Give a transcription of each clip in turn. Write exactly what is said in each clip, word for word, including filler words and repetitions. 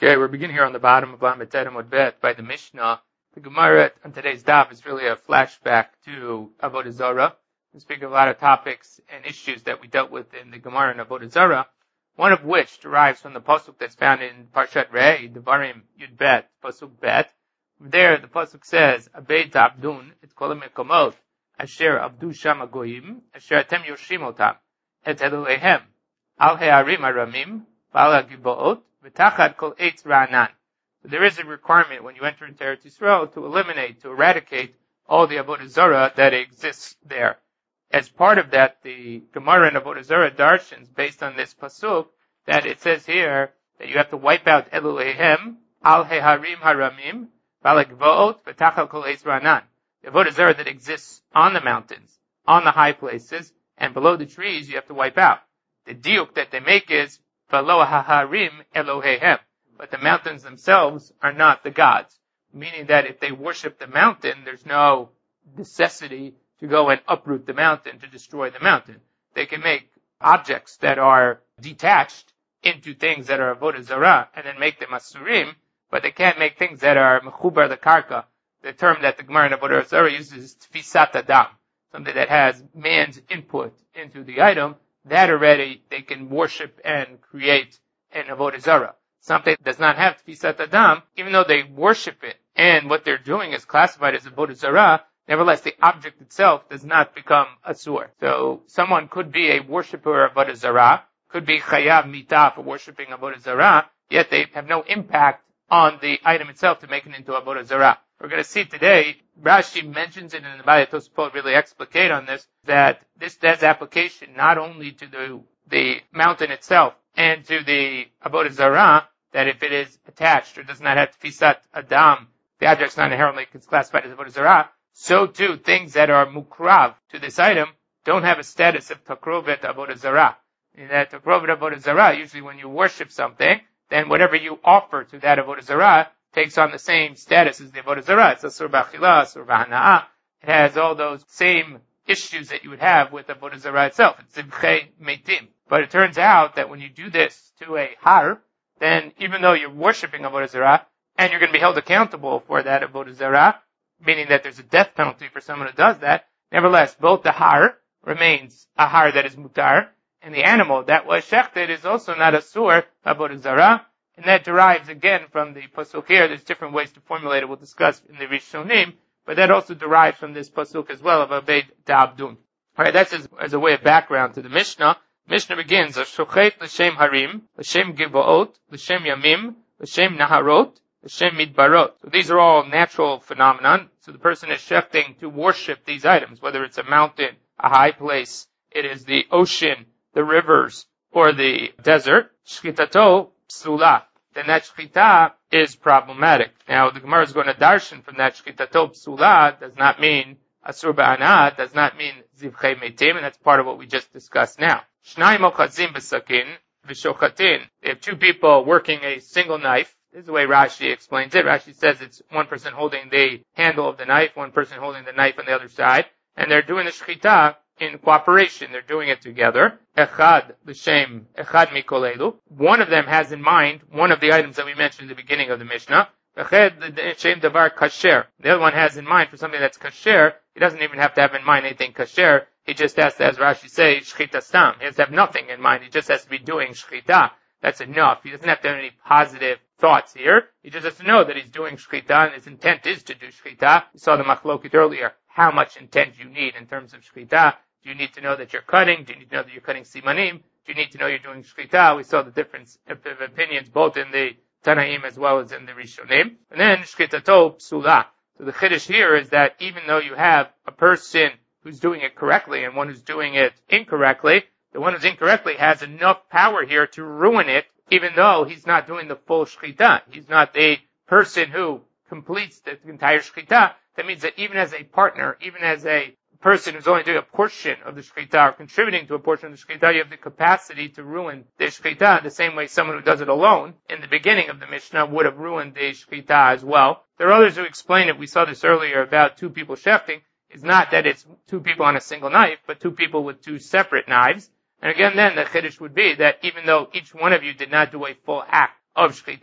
Okay, we're beginning here on the bottom of Lamed Tet Amud Bet by the Mishnah. The Gemara on today's daf is really a flashback to Avodah Zarah. We speak of a lot of topics and issues that we dealt with in the Gemara and Avodah Zarah, one of which derives from the pasuk that's found in Parshat Re'eh, Devarim Yud Bet, pasuk Bet. There, the pasuk says, "Abeit Abdun et kol mekomot asher abdu sham goyim asher atem yoshim otam et elohehem al he'arim aramim v'al ha'gibaot v'tachad kol eitz ra'anan." So there is a requirement when you enter into Eretz Yisrael to eliminate, to eradicate all the Avodah Zarah that exists there. As part of that, the Gemara in Avodah Zarah darshans, based on this pasuk, that it says here that you have to wipe out Elohehem al he'arim haramim v'al ha'gibaot v'tachad kol eitz ra'anan. The Avodah Zarah that exists on the mountains, on the high places, and below the trees, you have to wipe out. The diuk that they make is v'lo ha'harim Elohehem. But the mountains themselves are not the gods. Meaning that if they worship the mountain, there's no necessity to go and uproot the mountain, to destroy the mountain. They can make objects that are detached into things that are Avodah Zarah and then make them asurim, but they can't make things that are mechubar the karka. The term that the Gemara in Avodah Zarah uses is tfisat adam, something that has man's input into the item. That already they can worship and create an Avodah Zarah. Something that does not have tfisat adam, even though they worship it, and what they're doing is classified as Avodah Zarah, nevertheless the object itself does not become asur. So someone could be a worshipper of Avodah Zarah, could be chayav mitah for worshiping Avodah Zarah, yet they have no impact on the item itself to make it into Avodah Zarah. We're going to see today, Rashi mentions it in the Baya Tosfot really explicate on this, that this has application not only to the, the mountain itself and to the Avodah Zarah, that if it is attached or does not have tfisat adam, the object's not inherently classified as Avodah Zarah, so too things that are mukrav to this item don't have a status of takrovet Avodah Zarah. In that takrovet Avodah Zarah, usually when you worship something, then whatever you offer to that Avodah Zarah takes on the same status as the Avodah Zarah. It's asur b'achila, asur b'hana'ah. It has all those same issues that you would have with Avodah Zarah itself. It's zivchei meitim. But it turns out that when you do this to a har, then even though you're worshiping Avodah Zarah, and you're going to be held accountable for that Avodah Zarah, meaning that there's a death penalty for someone who does that, nevertheless, both the har remains a har that is mutar, and the animal that was shechted is also not asur Avodah Zarah, and that derives again from the pasuk here. There's different ways to formulate it, we'll discuss in the Rishonim, but that also derives from this pasuk as well of Abeit Abdun. Alright, that's as, as a way of background to the Mishnah. Mishnah begins, Shochet l'shem harim, l'shem givaot, l'shem yamim, l'shem naharot, l'shem midbarot. So these are all natural phenomenon. So the person is shechting to worship these items, whether it's a mountain, a high place, it is the ocean, the rivers, or the desert. Shchitato psula. Then that shchita is problematic. Now the Gemara is going to darshan from that shchitato psula does not mean asur ba'ana, does not mean zivchei meitim, and that's part of what we just discussed now. Shnayim ochazim b'sakin v'shochatin. They have two people working a single knife. This is the way Rashi explains it. Rashi says it's one person holding the handle of the knife, one person holding the knife on the other side, and they're doing the shechita in cooperation. They're doing it together. Echad l'shem echad mikolelu. One of them has in mind one of the items that we mentioned at the beginning of the Mishnah. Echad l'shem davar kasher. The other one has in mind for something that's kasher. He doesn't even have to have in mind anything kasher. He just has to, as Rashi says, shchita stam. He has to have nothing in mind. He just has to be doing shchita. That's enough. He doesn't have to have any positive thoughts here. He just has to know that he's doing shchita and his intent is to do shchita. We saw the machlokit earlier. How much intent you need in terms of shchita? Do you need to know that you're cutting? Do you need to know that you're cutting simanim? Do you need to know you're doing shchita? We saw the difference of opinions both in the Tanaim as well as in the Rishonim. And then shchitato psula. So the chiddush here is that even though you have a person who's doing it correctly and one who's doing it incorrectly, the one who's incorrectly has enough power here to ruin it, even though he's not doing the full shchita. He's not the person who completes the entire shchita. That means that even as a partner, even as a person who's only doing a portion of the shchita or contributing to a portion of the shchita, you have the capacity to ruin the shchita the same way someone who does it alone in the beginning of the Mishnah would have ruined the shchita as well. There are others who explain it. We saw this earlier about two people shechting. It's not that it's two people on a single knife, but two people with two separate knives. And again, then the chiddush would be that even though each one of you did not do a full act of shchita,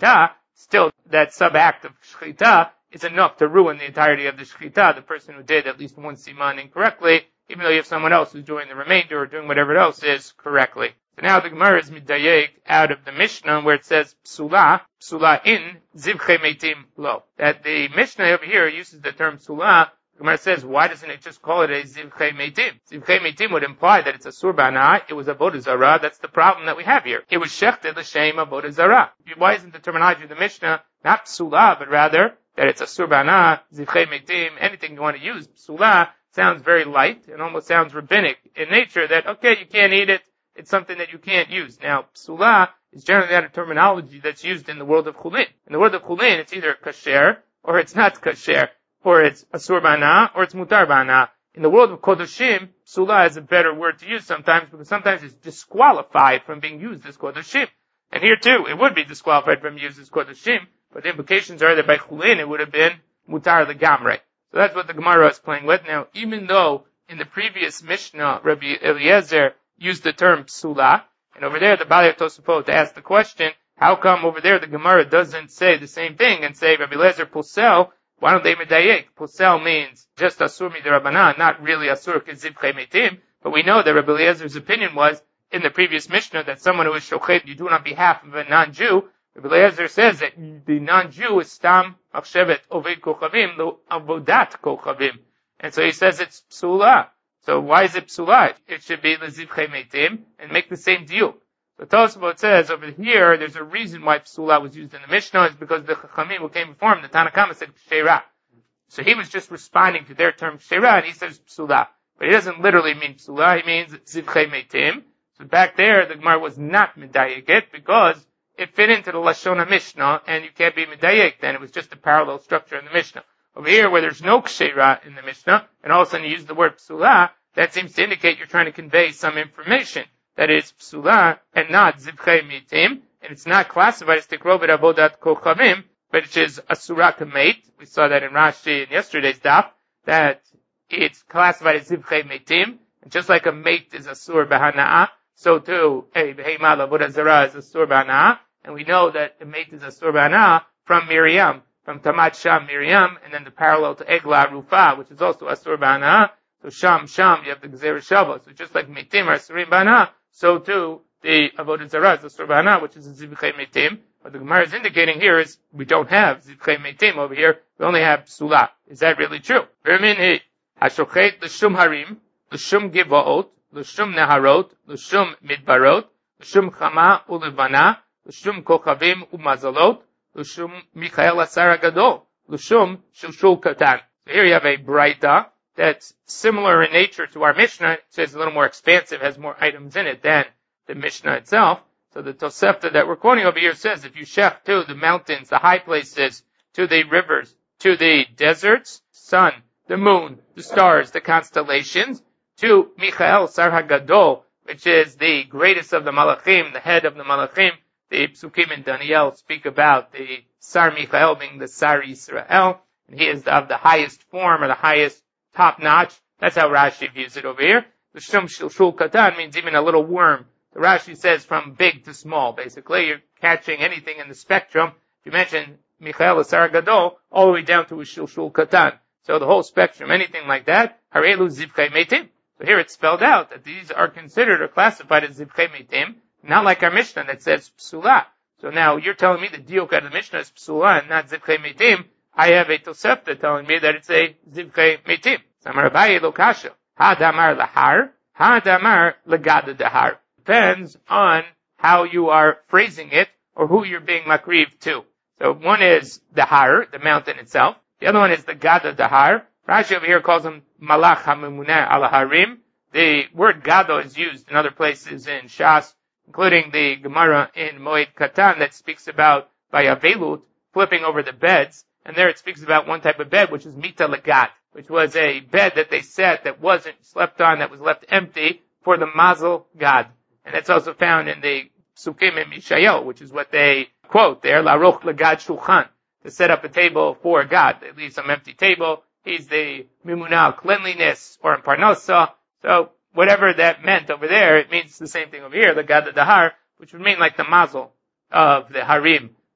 still that sub-act of shchita is enough to ruin the entirety of the shchita, the person who did at least one siman incorrectly, even though you have someone else who's doing the remainder or doing whatever else is correctly. So now the Gemara is midayek out of the Mishnah where it says psula, psula in, zivchei meitim lo. That the Mishnah over here uses the term psula. The Gemara says, why doesn't it just call it a zivchei meitim? Zivchei meitim would imply that it's a surbana, it was a avodah zarah. That's the problem that we have here. It was shechted l'shem avodah zarah. Why isn't the terminology of the Mishnah not psula, but rather that it's a surbana, zivchei meitim, anything you want to use? Psula sounds very light and almost sounds rabbinic in nature, that, okay, you can't eat it, it's something that you can't use. Now, psula is generally not a terminology that's used in the world of chulin. In the world of chulin, it's either kasher, or it's not kasher, or it's asur bana, or it's mutar bana. In the world of kodoshim, psula is a better word to use sometimes, because sometimes it's disqualified from being used as kodoshim. And here too, it would be disqualified from being used as kodoshim, but the implications are that by chulin it would have been mutar legamre. So that's what the Gemara is playing with. Now, even though in the previous Mishnah, Rabbi Eliezer used the term psula, and over there the Balei Tosafot asked the question, how come over there the Gemara doesn't say the same thing and say Rabbi Eliezer posel? Why don't they medayek? Posel means just asur midirabanan, not really asur k'zivchei meitim. But we know that Rabbi Eliezer's opinion was in the previous Mishnah that someone who is shochet, you do it on behalf of a non-Jew. Rabbi Eliezer says that the non-Jew is stam machshevet oved kochavim lo avodat kochavim, and so he says it's psula. So why is it psula? It should be lezivchei meitim and make the same deal. So Tosafot says over here, there's a reason why psula was used in the Mishnah, is because the chachamim who came before him, the Tanna Kama, said sheira. So he was just responding to their term sheira, and he says psula. But he doesn't literally mean psula, he means zivchei meitim. So back there, the Gemara was not medayek it, because it fit into the Lashon Mishnah, and you can't be medayek then. It was just a parallel structure in the Mishnah. Over here, where there's no kshera in the Mishnah, and all of a sudden you use the word psula, that seems to indicate you're trying to convey some information. That is psula, and not zivchei meitim, and it's not classified as tikrovet avodat kochavim, but it is asura k'meit. We saw that in Rashi in yesterday's daf, that it's classified as zivchei meitim, and just like a meit is asur b'hana'ah, so too, a behema l'avodah zarah is asur b'hana'ah, and we know that the mate is asur b'hana'ah from Miriam, from Tamat Sham Miriam, and then the parallel to Egla Rufa, which is also asur b'hana'ah. So Sham Sham, you have the Gzeir Shava. So just like meitim are asurim b'hana'ah, so too the avodah zarah is asur b'hana'ah, which is a zivchei meitim. What the Gemara is indicating here is we don't have zivchei meitim over here. We only have psula. Is that really true? V'minhi hashochet l'shum harim, l'shum givaot, l'shum neharot, l'shum midbarot, l'shum chama ulevana, l'shum kochavim umazalot, l'shum Michael asar gadol, l'shum shulshul katan. So here you have a braita that's similar in nature to our Mishnah. It says a little more expansive, has more items in it than the Mishnah itself. So the Tosefta that we're quoting over here says if you shech to the mountains, the high places, to the rivers, to the deserts, sun, the moon, the stars, the constellations, to Michael Sar HaGadol, which is the greatest of the Malachim, the head of the Malachim. The Psukim in Daniel speak about the Sar Michael being the Sar Yisrael, and he is of the highest form or the highest top notch. That's how Rashi views it over here. The Shum Shulshul Katan means even a little worm. The Rashi says from big to small, basically. You're catching anything in the spectrum. If you mention Michael Sar Gadol, all the way down to a Shulshul Katan. So the whole spectrum, anything like that, Harelu Zivchei Meitim. So here it's spelled out that these are considered or classified as Zivchei Meitim, not like our Mishnah that says Psula. So now you're telling me the diuk out of the Mishnah is Psula and not Zivchei Meitim. I have a Tosefta telling me that it's a Zivchei Meitim. Samar Abaye lo kasha. Ha damar lahar, ha damar legada dahar. Depends on how you are phrasing it or who you're being makriv to. So one is the har, the mountain itself. The other one is the gada dahar. Rashi over here calls him malach hamemuneh al harim. The word gado is used in other places in Shas, including the Gemara in Moed Katan that speaks about by Avelut, flipping over the beds. And there it speaks about one type of bed, which is mita legat, which was a bed that they set that wasn't slept on, that was left empty for the mazel gad. And that's also found in the Psukim in Mishael, which is what they quote there, laroch legad shulchan, to set up a table for God. They leave some empty table. He's the mimunah, cleanliness, or in Parnasa. So whatever that meant over there, it means the same thing over here, the gad dahar, which would mean like the mazel of the harim,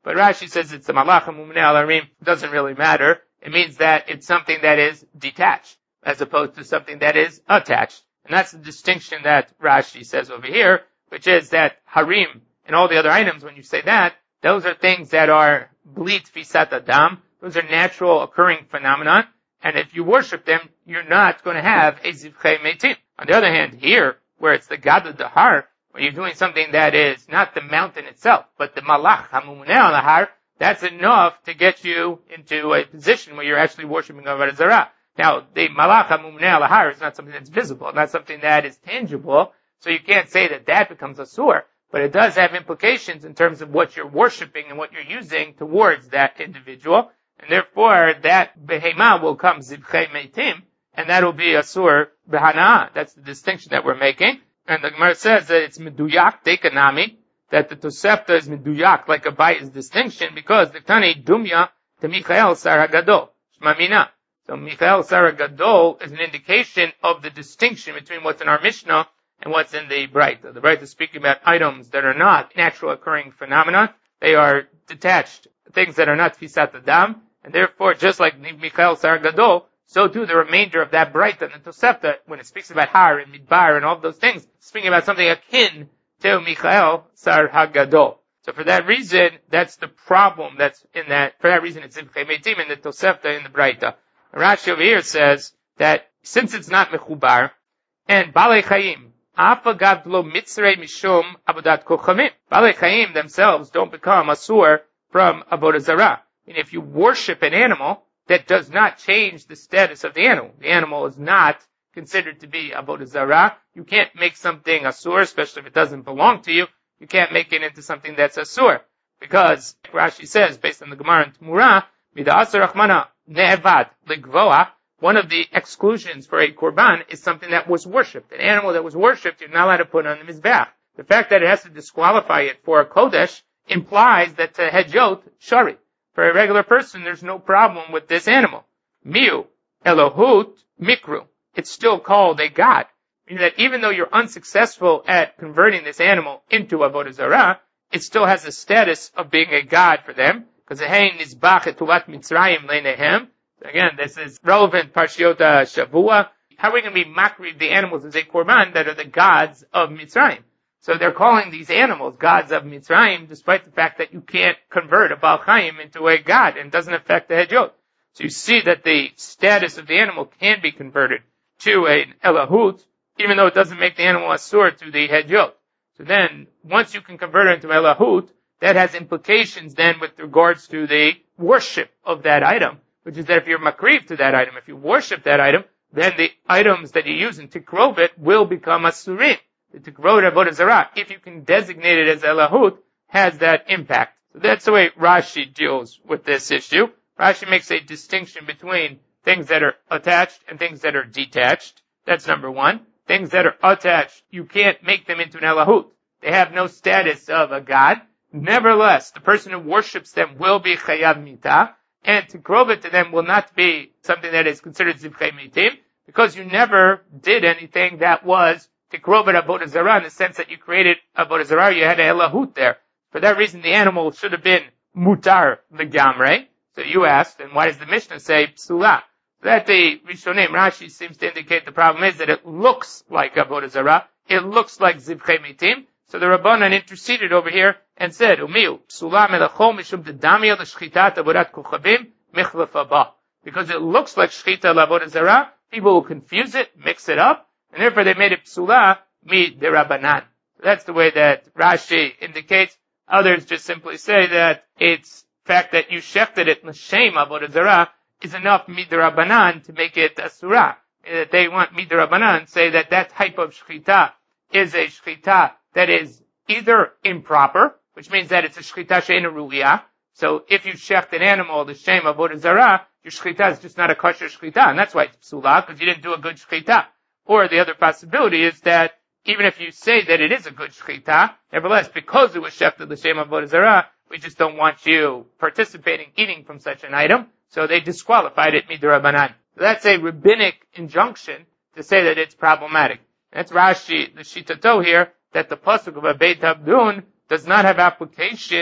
But Rashi says it's the malach hamumneh al harim. Doesn't really matter. It means that it's something that is detached, as opposed to something that is attached. And that's the distinction that Rashi says over here, which is that harim and all the other items, when you say that, those are things that are bli tfisat adam. Those are natural occurring phenomenon. And if you worship them, you're not going to have a zivchei meitim. On the other hand, here, where it's the God of the har, when you're doing something that is not the mountain itself, but the malach hamumuneh al har, that's enough to get you into a position where you're actually worshiping Avodah Zarah. Now, the malach hamumuneh al har is not something that's visible, not something that is tangible, so you can't say that that becomes a sur. But it does have implications in terms of what you're worshiping and what you're using towards that individual. And therefore, that behema will come zivchei meitim, and that will be a sur behana. That's the distinction that we're making. And the Gemara says that it's meduyak dekanami, that the Tosefta is meduyak, like a Abaye's distinction, because the Tani dumya to Michael Sar HaGadol, shmamina. So Michael Sar HaGadol is an indication of the distinction between what's in our Mishnah and what's in the Braita. The Braita is speaking about items that are not natural occurring phenomena. They are detached, things that are not Tfisat Adam, and therefore, just like Michael Sar HaGadol, so too the remainder of that Braita and the Tosefta, when it speaks about Har and Midbar and all of those things, it's speaking about something akin to Michael Sar HaGadol. So for that reason, that's the problem that's in that, for that reason it's Zivchei Meitim in the Tosefta in the Braita. Rashi over here says that since it's not Mechubar, and Balei Chaim, Afagav lo mitzrei mishum avodat kochavim. Balei Chaim themselves don't become asur from Avodah Zarah. And if you worship an animal, that does not change the status of the animal. The animal is not considered to be Avodah Zarah. You can't make something asur, especially if it doesn't belong to you. You can't make it into something that's asur. Because, Rashi says, based on the Gemara and Tmura, Mida asur rachmana ne'evad ligvoa, one of the exclusions for a korban is something that was worshipped. An animal that was worshipped, you're not allowed to put on the mizbeach. The fact that it has to disqualify it for a kodesh implies that to hedjot shari. For a regular person, there's no problem with this animal. Miu, Elohut, Mikru. It's still called a god. Meaning that even though you're unsuccessful at converting this animal into Avodah Zarah, it still has the status of being a god for them. Because Hein Nizbach Etuvat Mitzrayim Leinehem. Again, this is relevant Parshiota Shavua. How are we going to be makriv the animals as a korban that are the gods of Mitzrayim? So they're calling these animals gods of Mitzrayim, despite the fact that you can't convert a Baal Chaim into a god, and it doesn't affect the Hedjot. So you see that the status of the animal can be converted to an Elahut, even though it doesn't make the animal asur to the Hedjot. So then, once you can convert it into Elahut, that has implications then with regards to the worship of that item, which is that if you're makriv to that item, if you worship that item, then the items that you use in Tikrovit will become asurim. The Tikrovit Avodah Zarah, if you can designate it as Elahut, has that impact. So that's the way Rashi deals with this issue. Rashi makes a distinction between things that are attached and things that are detached. That's number one. Things that are attached, you can't make them into an Elahut. They have no status of a god. Nevertheless, the person who worships them will be Chayav Mitah, and Tikrovit to them will not be something that is considered Zivchei Meitim, because you never did anything that was Tikrovit Avodah Zarah, in the sense that you created Avodah Zarah, you had a Elahut there. For that reason, the animal should have been Mutar Legamre. So you asked, and why does the Mishnah say Psula? That the Rishonim, Rashi seems to indicate the problem is that it looks like Avodah Zarah, it looks like Zivchei Meitim. So the Rabbanan interceded over here and said, Umiu, Psula melachol mishum dedamia l'shchitat avodat kochavim michlef haba. Because it looks like shchita l'avodah zarah, people will confuse it, mix it up, and therefore they made it Psula mi derabanan. That's the way that Rashi indicates. Others just simply say that it's the fact that you shechted it l'shem avodah zarah is enough mi derabanan to make it asura. That they want mi derabanan, say that that type of shchita is a shchita that is either improper, which means that it's a shchita she'ena ru'iyah. So if you shecht an animal, the shem avodah zarah, your shchita is just not a kosher shchita, and that's why it's psula, because you didn't do a good shchita. Or the other possibility is that even if you say that it is a good shchita, nevertheless, because it was shechted the shem avodah zarah, we just don't want you participating, eating from such an item, so they disqualified it midrabanan. So that's a rabbinic injunction to say that it's problematic. That's Rashi, the Shitato here, that the pasuk of a Beit Abdun does not have application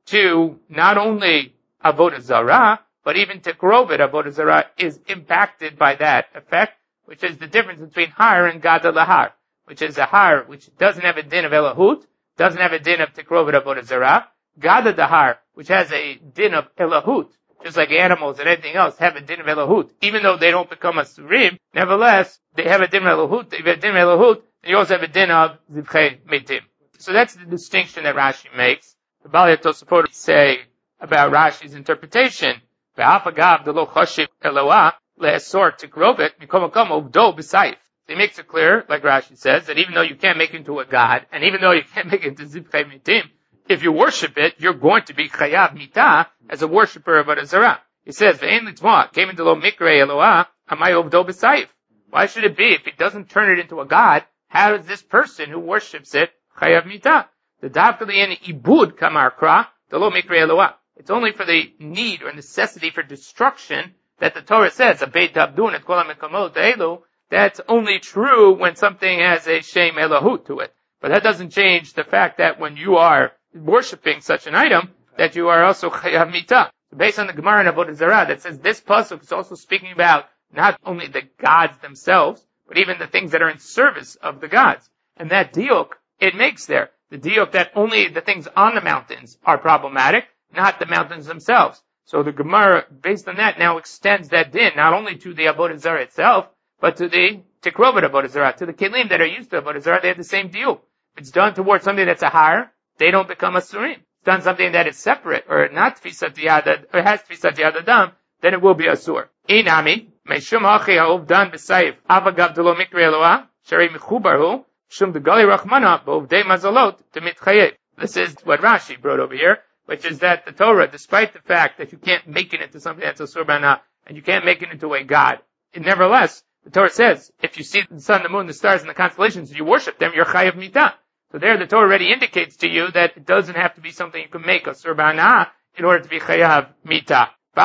to not only avodah zarah, but even tikrovet avodah zarah is impacted by that effect, which is the difference between har and gada lahar, which is a har which doesn't have a din of elahut, doesn't have a din of tikrovet avodah zarah. Gada dahar, which has a din of elahut, just like animals and anything else have a din of elahut, even though they don't become a surim, nevertheless, they have a din of elahut. If you have a din of elahut, you also have a din of zivchei metim. So that's the distinction that Rashi makes. The Baalei Tosafot say about Rashi's interpretation, ve'afagav delo choshev eloah le'esor tikrovet mikom hakom uvdo b'saif. He makes it clear, like Rashi says, that even though you can't make it into a god, and even though you can't make it into zivchei metim, if you worship it, you're going to be chayav mitah as a worshiper of avodah zarah. He says, ve'en litmoah came into lo mikre eloah amay uvdo b'saif. Why should it be if he doesn't turn it into a god? How is this person who worships it chayav mitah? The dafkali in ibud kamar kra delo mikre eloah. It's only for the need or necessity for destruction that the Torah says, abeit abdun et kol hamekamot elu. That's only true when something has a shem elahut to it. But that doesn't change the fact that when you are worshipping such an item, that you are also chayav mitah. Based on the Gemara in Avodah Zarah that says this pasuk is also speaking about not only the gods themselves, but even the things that are in service of the gods. And that diuk, it makes there. The diuk that only the things on the mountains are problematic, not the mountains themselves. So the Gemara, based on that, now extends that din, not only to the Avodah Zarah itself, but to the tikrovet Avodah Zarah, to the kelim that are used to Avodah Zarah, they have the same diuk. If it's done towards something that's a har, they don't become a surim. If it's done something that is separate, or not tfisat yad, or has tfisat yad adam, then it will be a sur. Inami, meishum hachi ha'ovdan b'saif, avagav delo mikre eloah, shari mechubarhu, shum degali rachmana, b'ovdei mazalot, demit chayev. This is what Rashi brought over here, which is that the Torah, despite the fact that you can't make it into something that's a surbana, and you can't make it into a god, it nevertheless, the Torah says, if you see the sun, the moon, the stars, and the constellations, and you worship them, you're chayav mitah. So there the Torah already indicates to you that it doesn't have to be something you can make a surbana in order to be chayav mitah.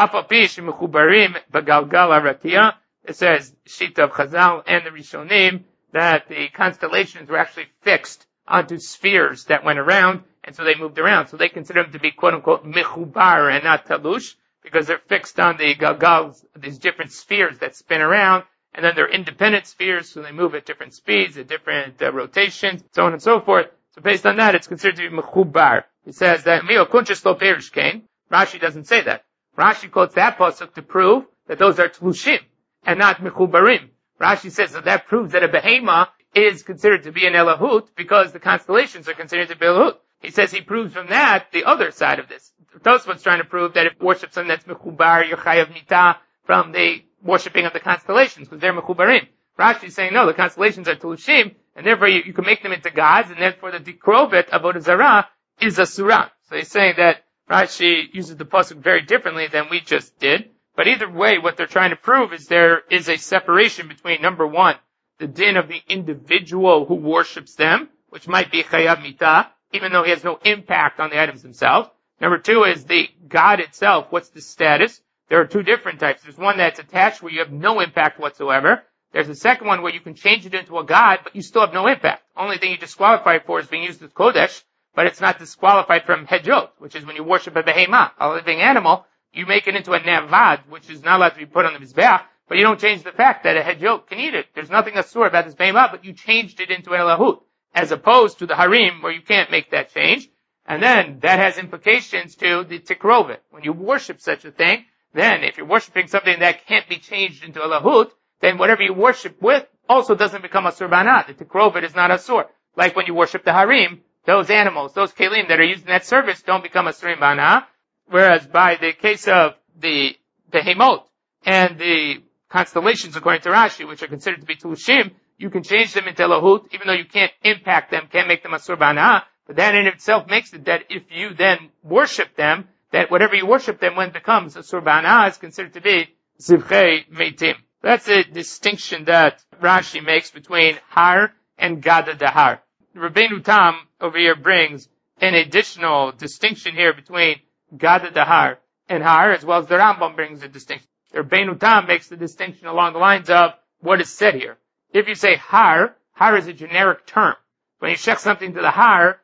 It says, Shita of Chazal and the Rishonim, that the constellations were actually fixed onto spheres that went around, and so they moved around. So they consider them to be quote unquote mechubar and not talush, because they're fixed on the galgals, these different spheres that spin around, and then they're independent spheres, so they move at different speeds, at different uh, rotations, so on and so forth. So based on that, it's considered to be mechubar. He says that mio kunches lo perish kain. Rashi doesn't say that. Rashi quotes that pasuk to prove that those are tlushim and not mechubarim. Rashi says that that proves that a behema is considered to be an elahut because the constellations are considered to be elahut. He says he proves from that the other side of this. Tosfot's trying to prove that if you worship something that's mechubar, you're chayav mitah from the worshipping of the constellations, because they're mechubarim. Rashi is saying, no, the constellations are tulushim, and therefore you, you can make them into gods, and therefore the dikrovet avodah zarah is a surah. So he's saying that Rashi uses the pasuk very differently than we just did. But either way, what they're trying to prove is there is a separation between, number one, the din of the individual who worships them, which might be chayav mitah, even though he has no impact on the items themselves. Number two is the god itself. What's the status? There are two different types. There's one that's attached where you have no impact whatsoever. There's a second one where you can change it into a god, but you still have no impact. Only thing you disqualify for is being used as kodesh, but it's not disqualified from hedjot, which is when you worship a behemah, a living animal. You make it into a nevad, which is not allowed to be put on the mizbeach, but you don't change the fact that a hedjot can eat it. There's nothing asur about this behemah, but you changed it into elahut, as opposed to the harim where you can't make that change. And then that has implications to the tikrovet. When you worship such a thing, then if you're worshiping something that can't be changed into a lahut, then whatever you worship with also doesn't become a surbanah. The tikrovet is not a sur. Like when you worship the harim, those animals, those kelim that are used in that service don't become a surbanah. Whereas by the case of the behemot and the constellations, according to Rashi, which are considered to be tulushim, you can change them into lahut, even though you can't impact them, can't make them a surbanah. But that in itself makes it that if you then worship them, that whatever you worship them when becomes a surbanah is considered to be zivchei meitim. That's a distinction that Rashi makes between har and gada dahar. Rabbeinu Tam over here brings an additional distinction here between gada dahar and har, as well as the Rambam brings a distinction. Rabbeinu Tam makes the distinction along the lines of what is said here. If you say har, har is a generic term. When you shech something to the har,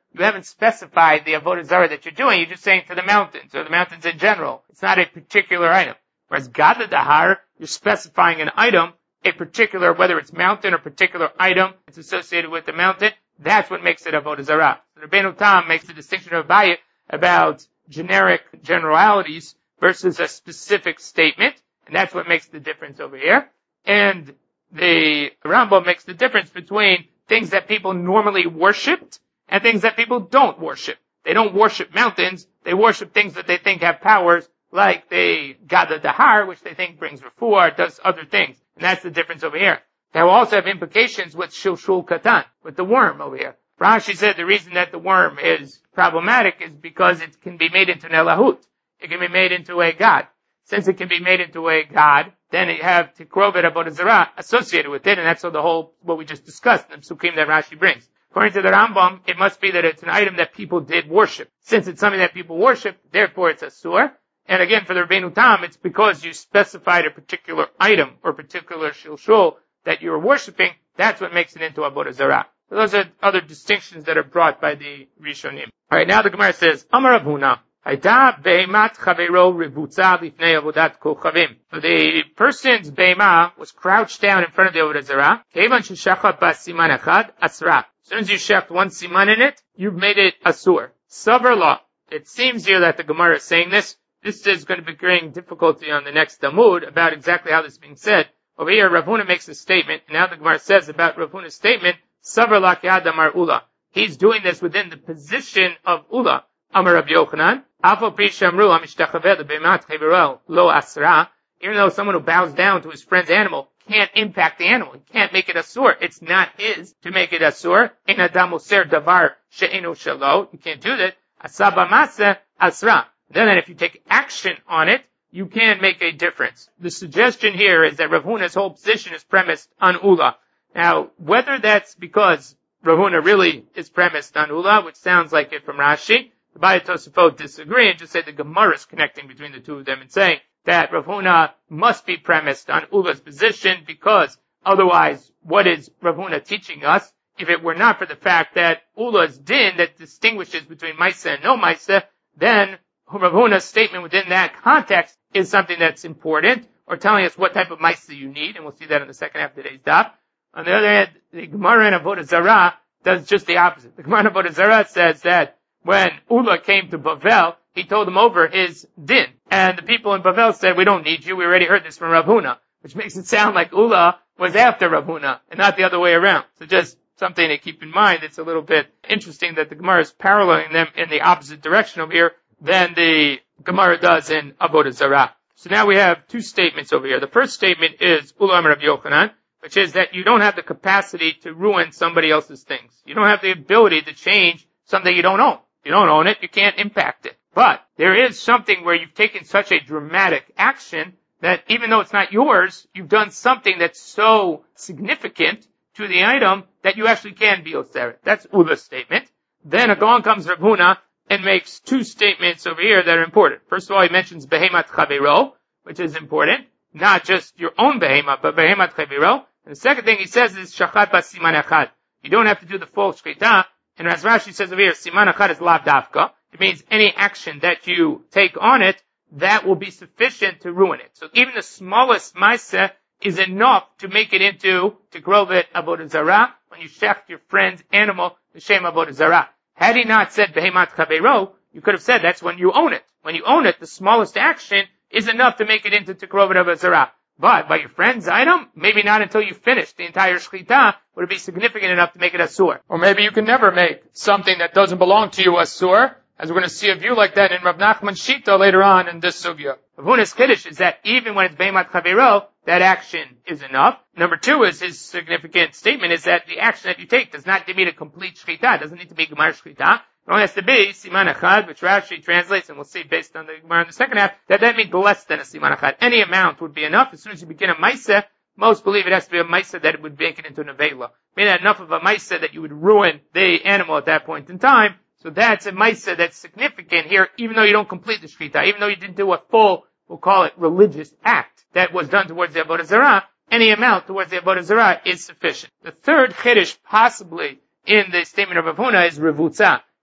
you haven't specified the avodah zarah that you're doing. You're just saying to the mountains, or the mountains in general. It's not a particular item. Whereas Gada Dahar, you're specifying an item, a particular, whether it's mountain or particular item, it's associated with the mountain. That's what makes it avodah zarah. So Rabbeinu Tam makes the distinction of Abaye about generic generalities versus a specific statement, and that's what makes the difference over here. And the Rambam makes the difference between things that people normally worshipped and things that people don't worship. They don't worship mountains, they worship things that they think have powers, like the Gada Dahar, which they think brings refuah, does other things. And that's the difference over here. That will also have implications with Shilshul Katan, with the worm over here. Rashi said the reason that the worm is problematic is because it can be made into an elahut. It can be made into a god. Since it can be made into a god, then you have tikrovet avodah zarah associated with it, and that's the whole, what we just discussed, the psukim that Rashi brings. According to the Rambam, it must be that it's an item that people did worship. Since it's something that people worship, therefore it's asur. And again, for the Rabbeinu Tam, it's because you specified a particular item or particular shilshul that you're worshiping, that's what makes it into avodah zarah. So those are other distinctions that are brought by the Rishonim. Alright, now the Gemara says, Amar Rav Huna, Hayda behemat chaveiro revutza lifnei avodat kochavim. So the person's behemah was crouched down in front of the avodah zarah. Kevan sheshachat bas siman echad asra. As soon as you shecht one siman in it, you've made it asur. Savar law. It seems here that the Gemara is saying this. This is going to be creating difficulty on the next Amud about exactly how this is being said. Over here, Rav Huna makes a statement, and now the Gemara says about Rav Huna's statement, Savar la ki'ad amar ula. He's doing this within the position of ula. Amar Rabbi Yochanan, Afal pi shamru hamishtachaveh lebehemat chaverel lo asra. Even though someone who bows down to his friend's animal can't impact the animal, he can't make it asur. It's not his to make it asur. Ein adam oser davar she'enu shelo. You can't do that. Asaba masa asra. Then if you take action on it, you can make a difference. The suggestion here is that Rav Huna's whole position is premised on Ula. Now, whether that's because Rav Huna really is premised on Ula, which sounds like it from Rashi, the Baya Tosafot disagree and just say the Gemara is connecting between the two of them and saying that Rav Huna must be premised on Ula's position because otherwise, what is Rav Huna teaching us? If it were not for the fact that Ula's din that distinguishes between Maisa and no Maisa, then Rav Huna's statement within that context is something that's important, or telling us what type of Maisa you need, and we'll see that in the second half of today's daf. On the other hand, the Gemara in Avodah Zarah does just the opposite. The Gemara in Avodah Zarah says that when Ula came to Bavel, he told them over his din. And the people in Bavel said, we don't need you, we already heard this from Rav Huna. Which makes it sound like Ula was after Rav Huna, and not the other way around. So just something to keep in mind. It's a little bit interesting that the Gemara is paralleling them in the opposite direction over here than the Gemara does in Avodah Zarah. So now we have two statements over here. The first statement is Ula Amar Rav Yochanan, which is that you don't have the capacity to ruin somebody else's things. You don't have the ability to change something you don't own. You don't own it, you can't impact it. But there is something where you've taken such a dramatic action that even though it's not yours, you've done something that's so significant to the item that you actually can be oseret. That's Ula's statement. Then along comes Rav Huna and makes two statements over here that are important. First of all, he mentions behemat chaveiro, which is important. Not just your own behemat, but behemat chaveiro. And the second thing he says is shachat bas siman echad. You don't have to do the full shkita. And as Rashi says over here, siman echad is lav dafka. It means any action that you take on it, that will be sufficient to ruin it. So even the smallest maaseh is enough to make it into tikrovet avodah zarah when you shecht your friend's animal, the shem avodah zarah. Had he not said behemat chaveiro, you could have said that's when you own it. When you own it, the smallest action is enough to make it into tikrovet avodah zarah. But by your friend's item, maybe not until you finish the entire shchita would it be significant enough to make it asur. Or maybe you can never make something that doesn't belong to you asur, as we're going to see a view like that in Rav Nachman Shita later on in this sugya. Rav Huna's kiddush is that even when it's behemat chaveiro, that action is enough. Number two is his significant statement is that the action that you take does not need a complete shchita. It doesn't need to be gemar shchita. It only has to be siman echad, which Rashi translates, and we'll see based on the gemara in the second half, that that means less than a siman echad. Any amount would be enough. As soon as you begin a maisa, most believe it has to be a maisa that it would make it into an avela. Meaning enough of a maisa that you would ruin the animal at that point in time. So that's a maisa that's significant here, even though you don't complete the shchita, even though you didn't do a full, we'll call it religious act that was done towards the avodah zarah. Any amount towards the avodah zarah is sufficient. The third chiddush possibly in the statement of Rav Huna is revutza.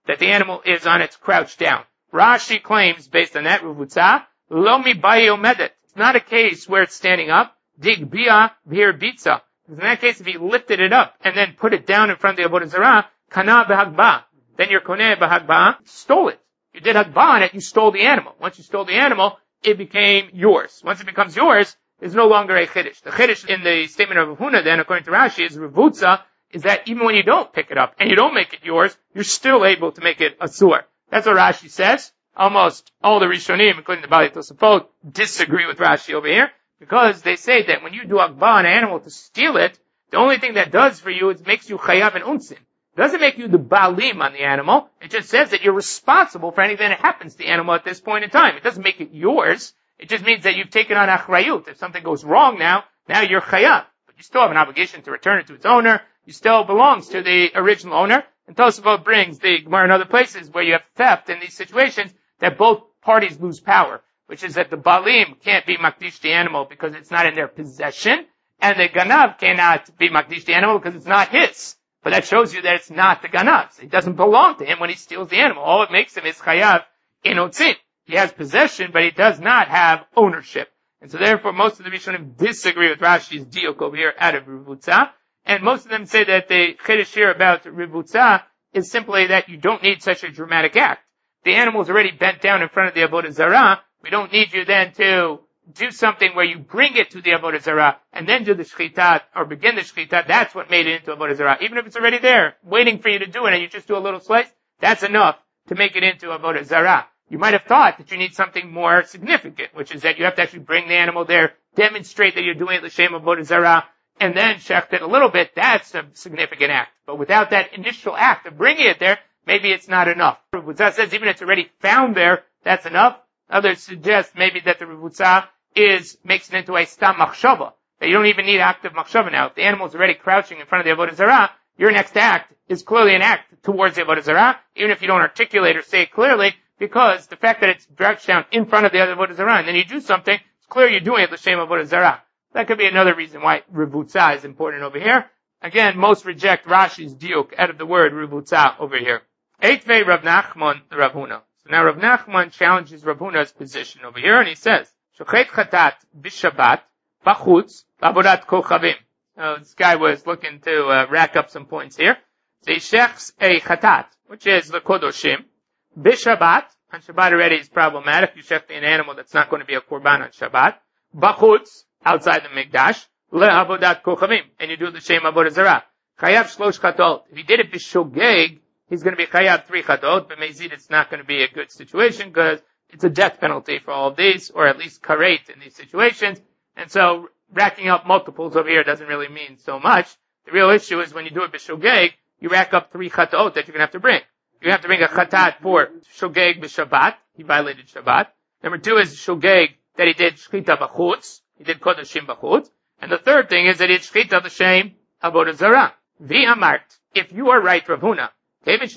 that the animal is on its crouch down. Rashi claims, based on that, Ruvutza, lo mibayi omedet. It's not a case where it's standing up. Dig bia v'hir bitza. In that case, if he lifted it up and then put it down in front of the Avodah Zarah, kana b'hagba. Then your koneh b'hagba stole it. You did hagba on it, you stole the animal. Once you stole the animal, it became yours. Once it becomes yours, it's no longer a chiddush. The chiddush in the statement of Rav Huna, then, according to Rashi, is revutza, is that even when you don't pick it up and you don't make it yours, you're still able to make it asur. That's what Rashi says. Almost all the Rishonim, including the Bali Tosafot, disagree with Rashi over here, because they say that when you do hagba on an animal to steal it, the only thing that does for you is makes you chayav and unsin. It doesn't make you the balim on the animal. It just says that you're responsible for anything that happens to the animal at this point in time. It doesn't make it yours. It just means that you've taken on achrayut. If something goes wrong now, now you're chayav. But you still have an obligation to return it to its owner. You still belongs to the original owner. And Tosafot brings the Gemara in other places where you have theft in these situations that both parties lose power, which is that the balim can't be makdish the animal because it's not in their possession, and the ganav cannot be makdish the animal because it's not his. But that shows you that it's not the ganav's. It doesn't belong to him when he steals the animal. All it makes him is chayav in otzin. He has possession, but he does not have ownership. And so therefore, most of the Rishonim disagree with Rashi's diuk over here out of Rivutza. And most of them say that the chiddush here about Rivutza is simply that you don't need such a dramatic act. The animal is already bent down in front of the Avodah Zarah. We don't need you then to do something where you bring it to the Avodah Zarah and then do the shchitat or begin the shchitat. That's what made it into Avodah Zarah. Even if it's already there, waiting for you to do it and you just do a little slice, that's enough to make it into Avodah Zarah. You might have thought that you need something more significant, which is that you have to actually bring the animal there, demonstrate that you're doing it l'shem Avodah Zarah, and then shecht it a little bit. That's a significant act. But without that initial act of bringing it there, maybe it's not enough. Rivutza says even if it's already found there, that's enough. Others suggest maybe that the Rivutza is, makes it into a stam machshava. That you don't even need active machshava now. If the animal is already crouching in front of the Avodah Zarah, your next act is clearly an act towards the Avodah Zarah, even if you don't articulate or say it clearly, because the fact that it's crouched down in front of the other Avodah Zarah, and then you do something, it's clear you're doing it l'shem Avodah Zarah. That could be another reason why Rivutza is important over here. Again, most reject Rashi's diuk out of the word Rivutza over here. Eitvei Rav Nachman Rav Huna. So now Rav Nachman challenges Rav Huna's position over here, and he says, Shochet chatat b'shabbat b'chutz b'avodat kochavim. So this guy was looking to uh, rack up some points here. So he shechs a chatat, which is the kodoshim, b'shabbat. On Shabbat already is problematic. You shech an animal that's not going to be a korban on Shabbat. B'chutz, outside the mikdash, le'avodat kochavim, and you do the shem avodah zarah. Chayav shlosh chatot. If he did it b'shogeg, he's going to be chayav three chatot, but mezid it's not going to be a good situation because it's a death penalty for all of these, or at least karet in these situations. And so racking up multiples over here doesn't really mean so much. The real issue is when you do it b'shogeg, you rack up three chatot that you're going to have to bring. You have to bring a chatat for shogeg b'shabbat. He violated Shabbat. Number two is shogeg that he did shchita b'chutz. He did kodashim b'chutz. And the third thing is that he did shchita b'shem avodah zarah. V'amart. If you are right, Rav Huna, as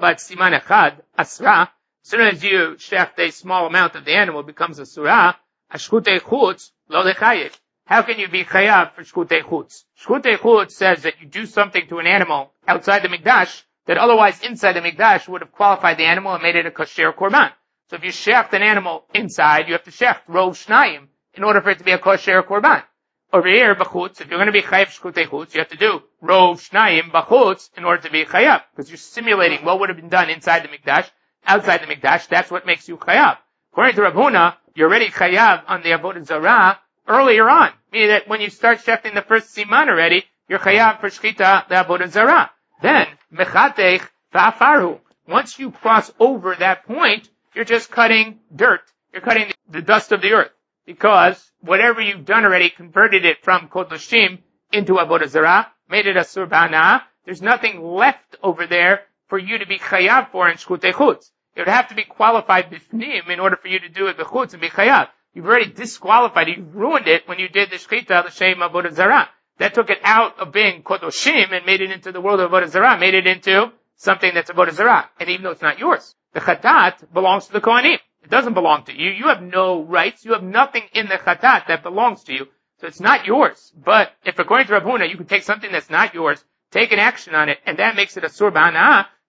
soon as you shecht a small amount of the animal, it becomes a surah. Shchutei chutz lo lechayev. How can you be chayav for shchutei chutz? Shchutei chutz says that you do something to an animal outside the mikdash that otherwise inside the mikdash would have qualified the animal and made it a kosher korban. So if you shecht an animal inside, you have to shecht rov shnayim in order for it to be a kosher korban. Over here, b'chutz, if you're going to be chayav shchutei chutz, you have to do rov shnayim b'chutz in order to be chayav, because you're simulating what would have been done inside the mikdash, outside the mikdash. That's what makes you chayav. According to Rav Huna, you're already chayav on the avodah zarah earlier on, meaning that when you start shechting the first siman already, you're chayav for shchita the avodah zarah. Then mechatech va'afarhu. Once you cross over that point, you're just cutting dirt. You're cutting the dust of the earth. Because whatever you've done already converted it from kodoshim into avodah zarah, made it a surbana. There's nothing left over there for you to be chayav for in shchutei chutz. It would have to be qualified bifnim in order for you to do it b'chutz and be chayav. You've already disqualified it. You've ruined it when you did the shchita, the shem avodah zarah. That took it out of being kodoshim and made it into the world of avodah zarah, made it into something that's avodah zarah. And even though it's not yours, the chatat belongs to the kohanim. It doesn't belong to you. You have no rights. You have nothing in the chatat that belongs to you. So it's not yours. But if according to Rav Huna, you can take something that's not yours, take an action on it, and that makes it a sur b'anah,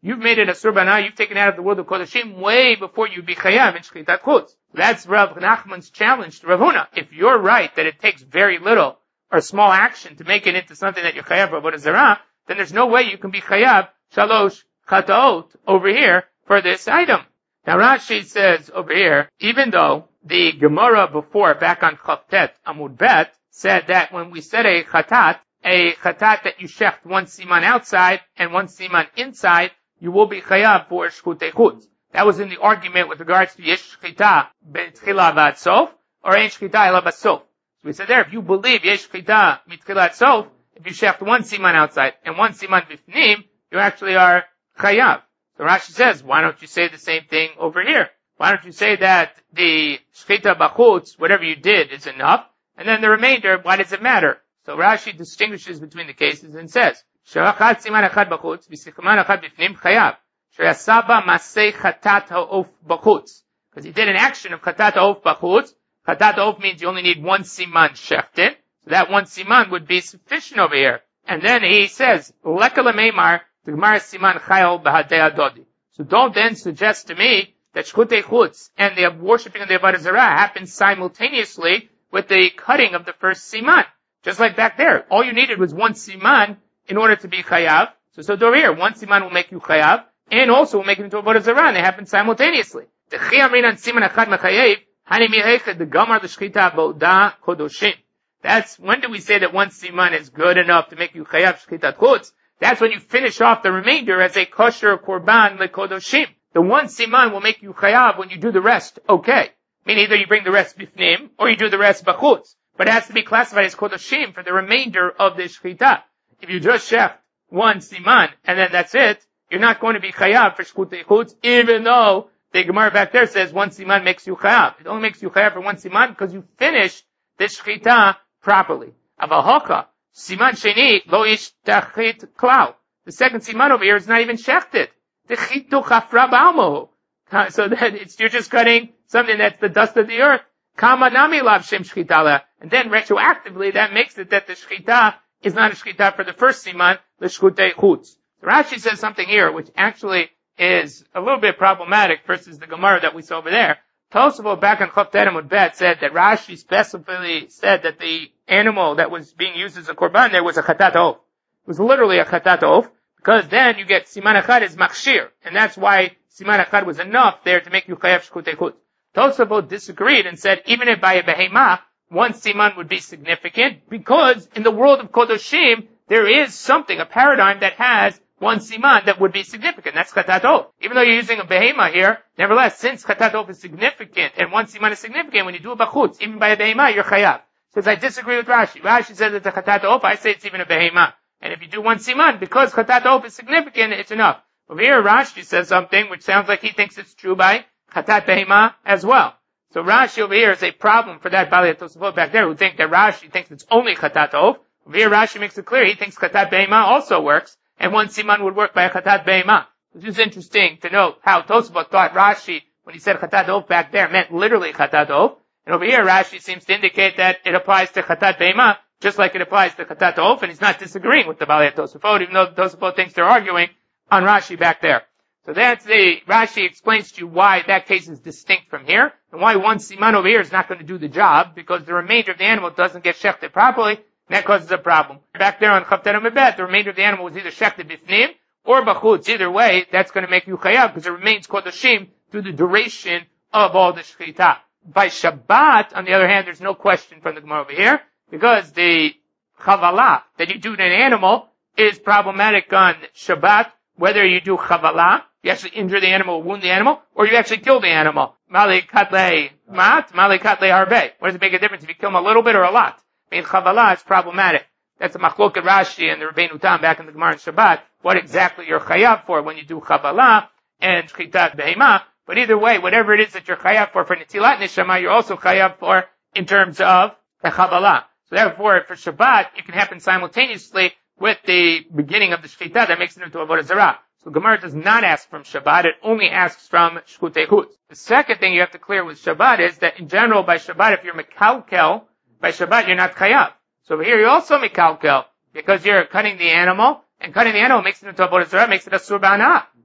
you've made it a surbana, you've taken it out of the world of Kodashim way before you'd be chayav in shchitat chutz. That's Rav Nachman's challenge to Rav Huna. If you're right that it takes very little or small action to make it into something that you're chayav for avodah zarah, then there's no way you can be chayav shalosh chataot over here for this item. Now Rashi says over here, even though the Gemara before, back on Chavtet Amud Bet, said that when we said a chatat, a chatat that you shecht one siman outside and one siman inside, you will be chayav for shchutei chutz. That was in the argument with regards to yesh shchita betchila v'ad sof, or ein shchita ela basof. So we said there, if you believe yesh shchita mitchila ad sof, if you shecht one siman outside and one siman bifnim, you actually are chayav. So Rashi says, why don't you say the same thing over here? Why don't you say that the shchita b'chutz, whatever you did, is enough, and then the remainder, why does it matter? So Rashi distinguishes between the cases and says, Sh'achad siman achad b'chutz, v'sichman achad b'fnim chayav. She'asaba masei chatat ha'of b'chutz. Because he did an action of chatat ha'of b'chutz. Chatat ha'of means you only need one siman shechted. So that one siman would be sufficient over here. And then he says, Leka lemeimar, the Gemara siman chayol b'hadei adodi. So don't then suggest to me that shchutei chutz and the worshipping of the avodah zarah happens simultaneously with the cutting of the first siman. Just like back there, all you needed was one siman in order to be chayav. So, so over here, one siman will make you chayav, and also will make it into avodah zarah, and they happen simultaneously. The chiyamrin siman achad mechayev, hani miheched the gamar the shchita boda kodoshim. That's, when do we say that one siman is good enough to make you chayav shchitat chutz? That's when you finish off the remainder as a kosher korban lekodoshim. The one siman will make you chayav when you do the rest, okay. Meaning either you bring the rest bifnim, or you do the rest b'chutz. But it has to be classified as kodoshim for the remainder of the shchita. If you just shecht one siman, and then that's it, you're not going to be chayav for shchutei chutz, even though the Gemara back there says one siman makes you chayav. It only makes you chayav for one siman because you finished the shchita properly. Aval hocha, siman sheni, lo ish tachit klau. The second siman over here is not even shechted. Techitu chafra ba'almohu. So that it's, you're just cutting something that's the dust of the earth. Kama nami lav shem shchita. And then retroactively, that makes it that the shchita is not a shchita for the first siman, the shchutei chutz. So Rashi says something here, which actually is a little bit problematic versus the Gemara that we saw over there. Tosafot back on Chavtet Amud Bet said that Rashi specifically said that the animal that was being used as a korban there was a chatat of. It was literally a chatat of, because then you get siman achad is machshir, and that's why siman achad was enough there to make you chayav shchutei chutz. Tosafot disagreed and said even if by a behemah, one siman would be significant, because in the world of kodoshim, there is something, a paradigm that has one siman that would be significant. That's chatat of. Even though you're using a behemah here, nevertheless, since chatat of is significant, and one siman is significant, when you do a bachutz, even by a behemah, you're chayav. Says I disagree with Rashi. Rashi says it's a chatat of, I say it's even a behemah. And if you do one siman, because chatat of is significant, it's enough. Over here, Rashi says something which sounds like he thinks it's true by chatat behemah as well. So Rashi over here is a problem for that Balei Tosafot back there who think that Rashi thinks it's only chatat of. Over here, Rashi makes it clear he thinks chatat behemah also works, and one siman would work by a chatat behemah. Which is interesting to note how Tosafot thought Rashi, when he said chatat of back there, meant literally chatat of. And over here, Rashi seems to indicate that it applies to chatat behemah, just like it applies to chatat of, and he's not disagreeing with the Balei Tosafot, even though Tosafot thinks they're arguing on Rashi back there. So that's the, Rashi explains to you why that case is distinct from here, and why one siman over here is not going to do the job, because the remainder of the animal doesn't get shechted properly, and that causes a problem. Back there on Chavtet Amud Bet, the remainder of the animal was either shechted bifnim, or bachutz. Either way, that's going to make you chayav, because it remains kodoshim through the duration of all the shechita. By Shabbat, on the other hand, there's no question from the Gemara over here, because the chavala that you do to an animal is problematic on Shabbat, whether you do chavala, you actually injure the animal, wound the animal, or you actually kill the animal. Mali katle mat, mali katle harbe. What does it make a difference if you kill him a little bit or a lot? I mean, chavala is problematic. That's a machloket Rashi and the Rabbeinu Tam back in the Gemara and Shabbat, what exactly you're chayav for when you do chavala and shchitat behemah. But either way, whatever it is that you're chayav for for netilat neshama, you're also chayav for in terms of the chavala. So therefore, for Shabbat, it can happen simultaneously with the beginning of the shechita that makes it into avodah zarah. So Gemara does not ask from Shabbat, it only asks from shchutei chutz. The second thing you have to clear with Shabbat is that in general by Shabbat, if you're mekalkel, by Shabbat you're not chayav. So over here you're also mekalkel, because you're cutting the animal, and cutting the animal makes it into avodah zarah, makes it a surbana.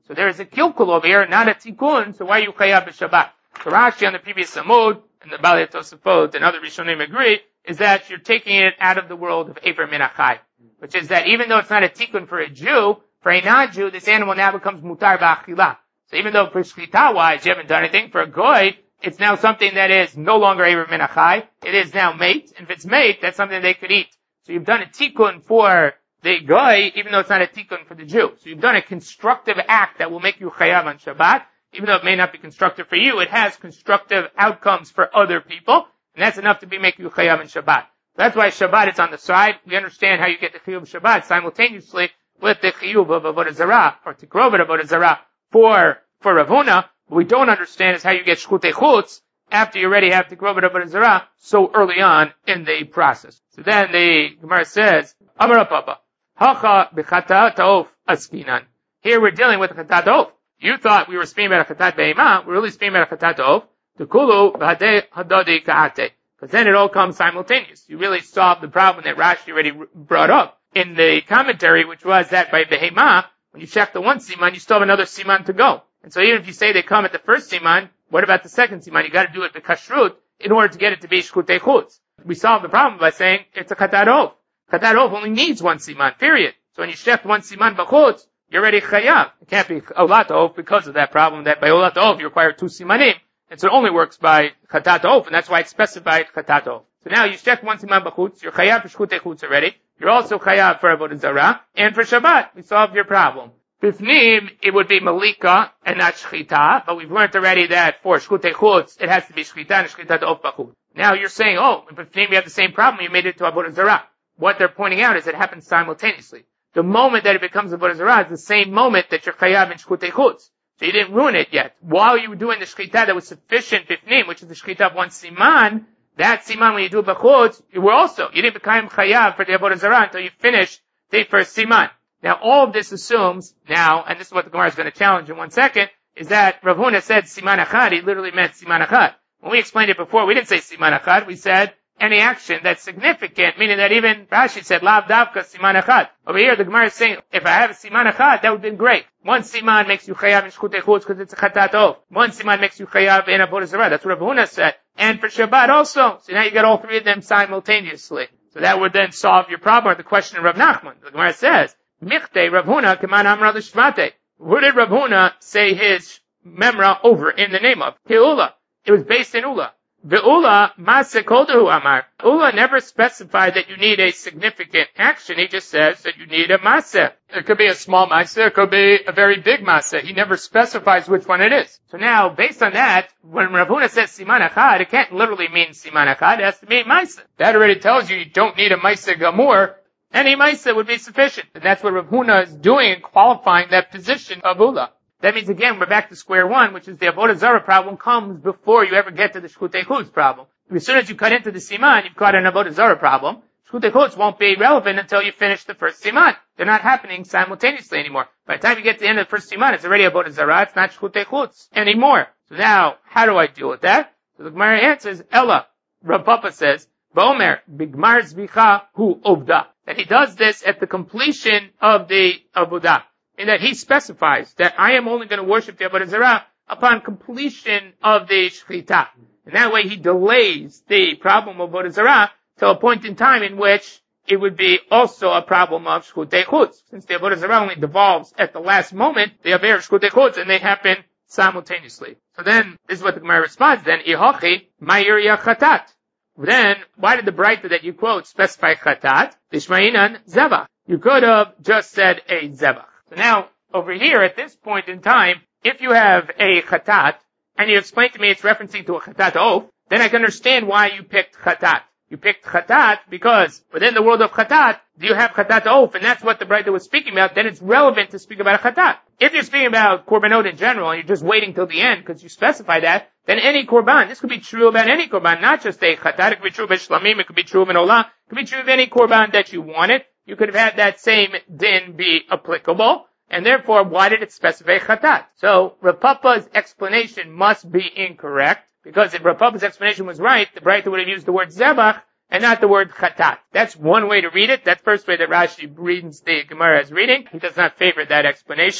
So there is a kilkul over here, not a tikkun, so why are you chayav b'Shabbat? So Rashi on the previous Amud, and the Balei Tosafot and other Rishonim agree, is that you're taking it out of the world of Ever Min HaChai. Which is that even though it's not a tikkun for a Jew, for a non-Jew, this animal now becomes mutar b'achilah. So even though for shchita wise you haven't done anything, for a goy, it's now something that is no longer Ever Min HaChai. It is now mate, and if it's mate, that's something they could eat. So you've done a tikkun for the goy, even though it's not a tikkun for the Jew. So you've done a constructive act that will make you chayav on Shabbat. Even though it may not be constructive for you, it has constructive outcomes for other people, and that's enough to be make you chayav in Shabbat. That's why Shabbat is on the side. We understand how you get the chiyuv of Shabbat simultaneously with the chiyuv of Avodah Zarah, or tikrovet Avodah Zarah for, for Rav Huna. What we don't understand is how you get shchutei chutz after you already have tikrovet Avodah Zarah so early on in the process. So then the Gemara says, Amar Papa, hacha b'chata ta'of askinan. Here we're dealing with chata ta'of. You thought we were speaking about a chatat be'ema, we're really speaking about a chatat ta'of. Tekulu b'hadei hadodi ka'ate. Because then it all comes simultaneous. You really solved the problem that Rashi already brought up in the commentary, which was that by behema, when you check the one siman, you still have another siman to go. And so even if you say they come at the first siman, what about the second siman? You got to do it b'kashrut in order to get it to be shchutei chutz. We solved the problem by saying it's a chatat ta'of. Chatat ta'of only needs one siman, period. So when you check one siman b'chutz, you're already chayav. It can't be olat ta'of because of that problem that by olat ta'of you require two simanim. And so it only works by chatat ta'of, and that's why it's specified chatat ta'of. So now you check one siman b'chutz, you're chayav for shchutei chutz already. You're also chayav for Avodah Zarah, and for Shabbat. We solved your problem. Bifnim, it would be malika and not shchita, but we've learned already that for shchutei chutz, it has to be shchita and shchita ta'of b'chutz. Now you're saying, oh, in Bifnim we have the same problem, you made it to Avodah Zarah. What they're pointing out is it happens simultaneously. The moment that it becomes Avodah Zarah is the same moment that you're chayav in shchutei chutz. So you didn't ruin it yet. While you were doing the shchita that was sufficient bifnim, which is the shchita of one siman, that siman when you do b'chutz, you were also, you didn't become chayav for the Avodah Zarah until you finished the first siman. Now all of this assumes, now, and this is what the Gemara is going to challenge in one second, is that Rav Huna said siman achad, he literally meant siman achad. When we explained it before, we didn't say siman achad, we said any action that's significant, meaning that even Rashi said lav davka siman achad. Over here the Gemara is saying, if I have a siman achad, that would have been great. One siman makes you chayav in shchutei chutz because it's a chatat ta'of. One siman makes you chayav in Avodah Zarah. That's what Rav Huna said. And for Shabbat also. So now you got all three of them simultaneously. So that would then solve your problem, or the question of Rav Nachman. The Gemara says, Michte Rav Huna kaman amra l'shvate. Who did Rav Huna say his memra over in the name of? Ke'ula. It was based in Ula. Ve'ula ma'aseh kodahu amar. Ula never specified that you need a significant action. He just says that you need a ma'aseh. It could be a small ma'aseh, it could be a very big ma'aseh. He never specifies which one it is. So now, based on that, when Rav Huna says siman achad, it can't literally mean siman achad, it has to mean ma'aseh. That already tells you you don't need a ma'aseh gamur. Any ma'aseh would be sufficient. And that's what Rav Huna is doing in qualifying that position of Ula. That means again, we're back to square one, which is the Avodah Zarah problem comes before you ever get to the shchutei chutz problem. As soon as you cut into the siman, you've got an Avodah Zarah problem. Shchutei chutz won't be relevant until you finish the first siman. They're not happening simultaneously anymore. By the time you get to the end of the first siman, it's already Avodah Zarah, it's not shchutei chutz anymore. So now, how do I deal with that? So the Gemara answers, Ella, Rav Papa says, Ba'omer, bigmar zbicha hu ovda. That he does this at the completion of the avodah. In that he specifies that I am only going to worship the Avodah Zarah upon completion of the shchita. And that way he delays the problem of Avodah Zarah till a point in time in which it would be also a problem of shchutei chutz. Since the Avodah Zarah only devolves at the last moment, they have shchutei chutz and they happen simultaneously. So then, this is what the Gemara responds then, Ihochi ma'ir chatat. Then, why did the Braita that you quote specify chatat? Tishma'inan zevach. You could have just said a zevach. So now, over here, at this point in time, if you have a chatat, and you explain to me it's referencing to a chatat oath, then I can understand why you picked chatat. You picked chatat because within the world of chatat, you have chatat oath, and that's what the Braita was speaking about, then it's relevant to speak about a chatat. If you're speaking about korbanot in general, and you're just waiting till the end because you specify that, then any korban, this could be true about any korban, not just a chatat, it could be true of shlamim, it could be true of an olah, it could be true of any korban that you wanted. You could have had that same din be applicable, and therefore, why did it specify chatat? So, Rav Papa's explanation must be incorrect, because if Rav Papa's explanation was right, the Braita would have used the word zebach, and not the word chatat. That's one way to read it. That's the first way that Rashi reads the Gemara as reading. He does not favor that explanation.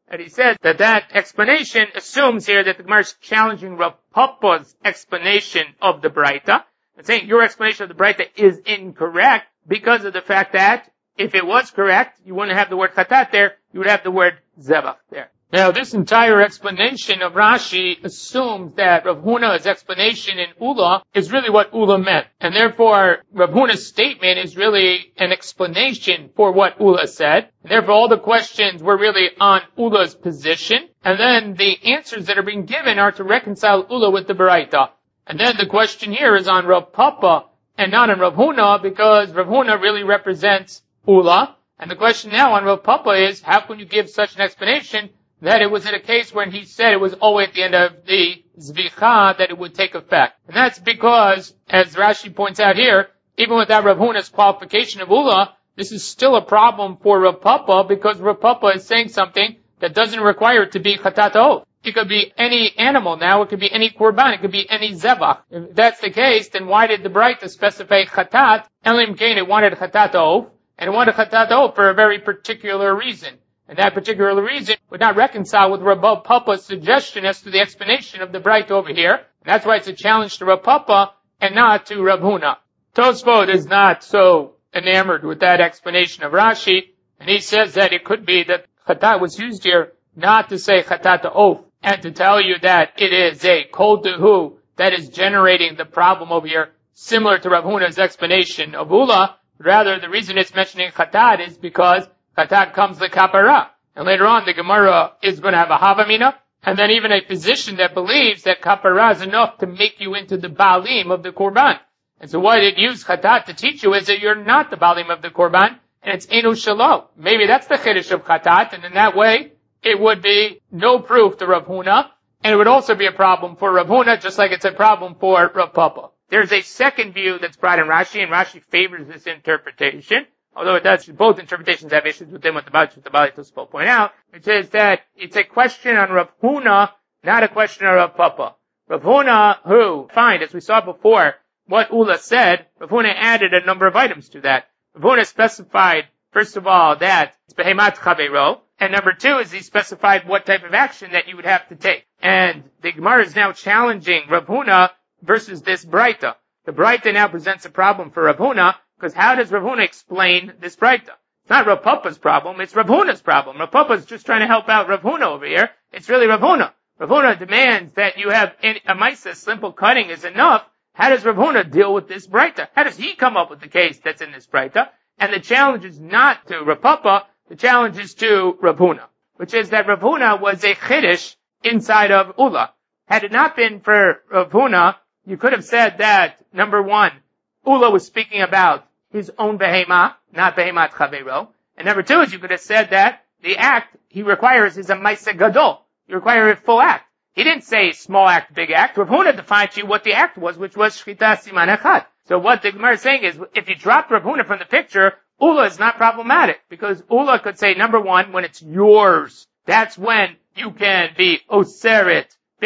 And he says that that explanation assumes here that the Gemara is challenging Rav Papa's explanation of the Braita, and saying your explanation of the Braita is incorrect because of the fact that if it was correct, you wouldn't have the word chatat there, you would have the word zebach there. Now, this entire explanation of Rashi assumes that Rav Huna's explanation in Ula is really what Ula meant. And therefore, Rav Huna's statement is really an explanation for what Ula said. And therefore, all the questions were really on Ula's position. And then the answers that are being given are to reconcile Ula with the Baraita. And then the question here is on Rav Papa and not on Rav Huna, because Rav Huna really represents Ula. And the question now on Rav Papa is, how can you give such an explanation that it was in a case when he said it was always at the end of the Zvicha that it would take effect? And that's because, as Rashi points out here, even without Rav Huna's qualification of Ula, this is still a problem for Rav Papa, because Rav Papa is saying something that doesn't require it to be chatat ha'of. It could be any animal now, it could be any korban, it could be any zebach. If that's the case, then why did the Braita specify chatat? Elim Kain, it wanted chatat ha'of, and it wanted chatat ha'of for a very particular reason. And that particular reason would not reconcile with Rav Papa's suggestion as to the explanation of the Braita over here. And that's why it's a challenge to Rav Papa and not to Rav Huna. Tosfot is not so enamored with that explanation of Rashi, and he says that it could be that chatat was used here not to say chatat ha'of, and to tell you that it is a kol dehu that is generating the problem over here, similar to Rav Huna's explanation of Ula. Rather, the reason it's mentioning chatat is because chatat comes the kapara. And later on, the Gemara is going to have a havamina, and then even a physician that believes that kapara is enough to make you into the balim of the korban. And so what it used chatat to teach you is that you're not the balim of the korban, and it's enu shalo. Maybe that's the chiddush of chatat, and in that way, it would be no proof to Rav Huna, and it would also be a problem for Rav Huna, just like it's a problem for Rav Papa. There's a second view that's brought in Rashi, and Rashi favors this interpretation, although it does, both interpretations have issues with them, what the Bali Tosfot point out, which is that it's a question on Rav Huna, not a question on Rav Papa. Rav Huna, who, fine, as we saw before, what Ula said, Rav Huna added a number of items to that. Rav Huna specified, first of all, that it's behemat chaveiro, and number two is he specified what type of action that you would have to take. And the Gemara is now challenging Rav Huna versus this Braita. The Braita now presents a problem for Rav Huna, because how does Rav Huna explain this Braita? It's not Rav Papa's problem, it's Rav Huna's problem. Rav Papa's just trying to help out Rav Huna over here. It's really Rav Huna. Rav Huna demands that you have a maisa, simple cutting is enough. How does Rav Huna deal with this Braita? How does he come up with the case that's in this Braita? And the challenge is not to Rav Papa, the challenge is to Rav Huna, which is that Rav Huna was a chiddush inside of Ula. Had it not been for Rav Huna, you could have said that, number one, Ula was speaking about his own behema, not behemat chaveiro. And number two is you could have said that the act he requires is a maisa gadol. You require a full act. He didn't say small act, big act. Rav Huna defined to you what the act was, which was shchita siman echad. So what the Gemara is saying is, if you drop Rav Huna from the picture, Ula is not problematic, because Ula could say, number one, when it's yours, that's when you can be oseret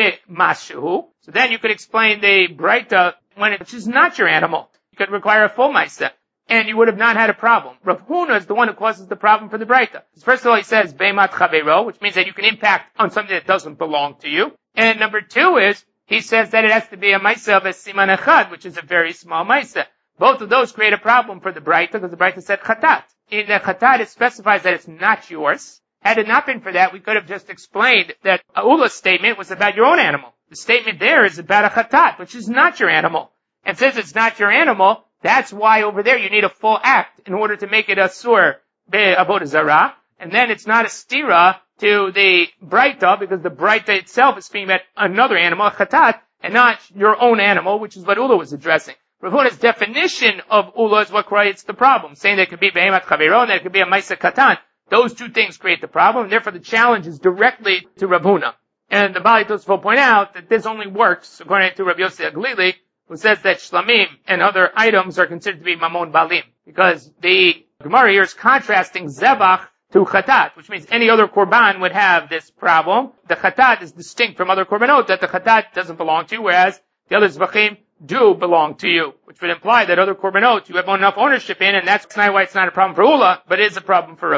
b'mashu. So then you could explain the Braita when it's just not your animal. You could require a full maisa, and you would have not had a problem. Rav Huna is the one who causes the problem for the Braita. First of all, he says behemat chaveiro, which means that you can impact on something that doesn't belong to you. And number two is, he says that it has to be a maisa of a siman echad, which is a very small maisa. Both of those create a problem for the Braita, because the Braita said chatat. In the chatat, it specifies that it's not yours. Had it not been for that, we could have just explained that Ula's statement was about your own animal. The statement there is about a chatat, which is not your animal. And since it's not your animal, that's why over there you need a full act in order to make it a sur be'avodah zarah. And then it's not a stira to the Braita, because the Braita itself is speaking about another animal, a chatat, and not your own animal, which is what Ula was addressing. Rav Huna's definition of Ula is what creates the problem, saying that it could be behemat chaveiro and that it could be a maisa katan. Those two things create the problem, and therefore the challenge is directly to Rav Huna. And the Bali Tosfot point out that this only works according to Rabbi Yossi Aglili, who says that shlamim and other items are considered to be mamon balim, because the Gemara here is contrasting zebach to chatat, which means any other korban would have this problem. The chatat is distinct from other korbanot, that the chatat doesn't belong to you, whereas the other zebachim do belong to you, which would imply that other korbanot you have enough ownership in, and that's not why it's not a problem for Ula, but it is a problem for Rav Huna.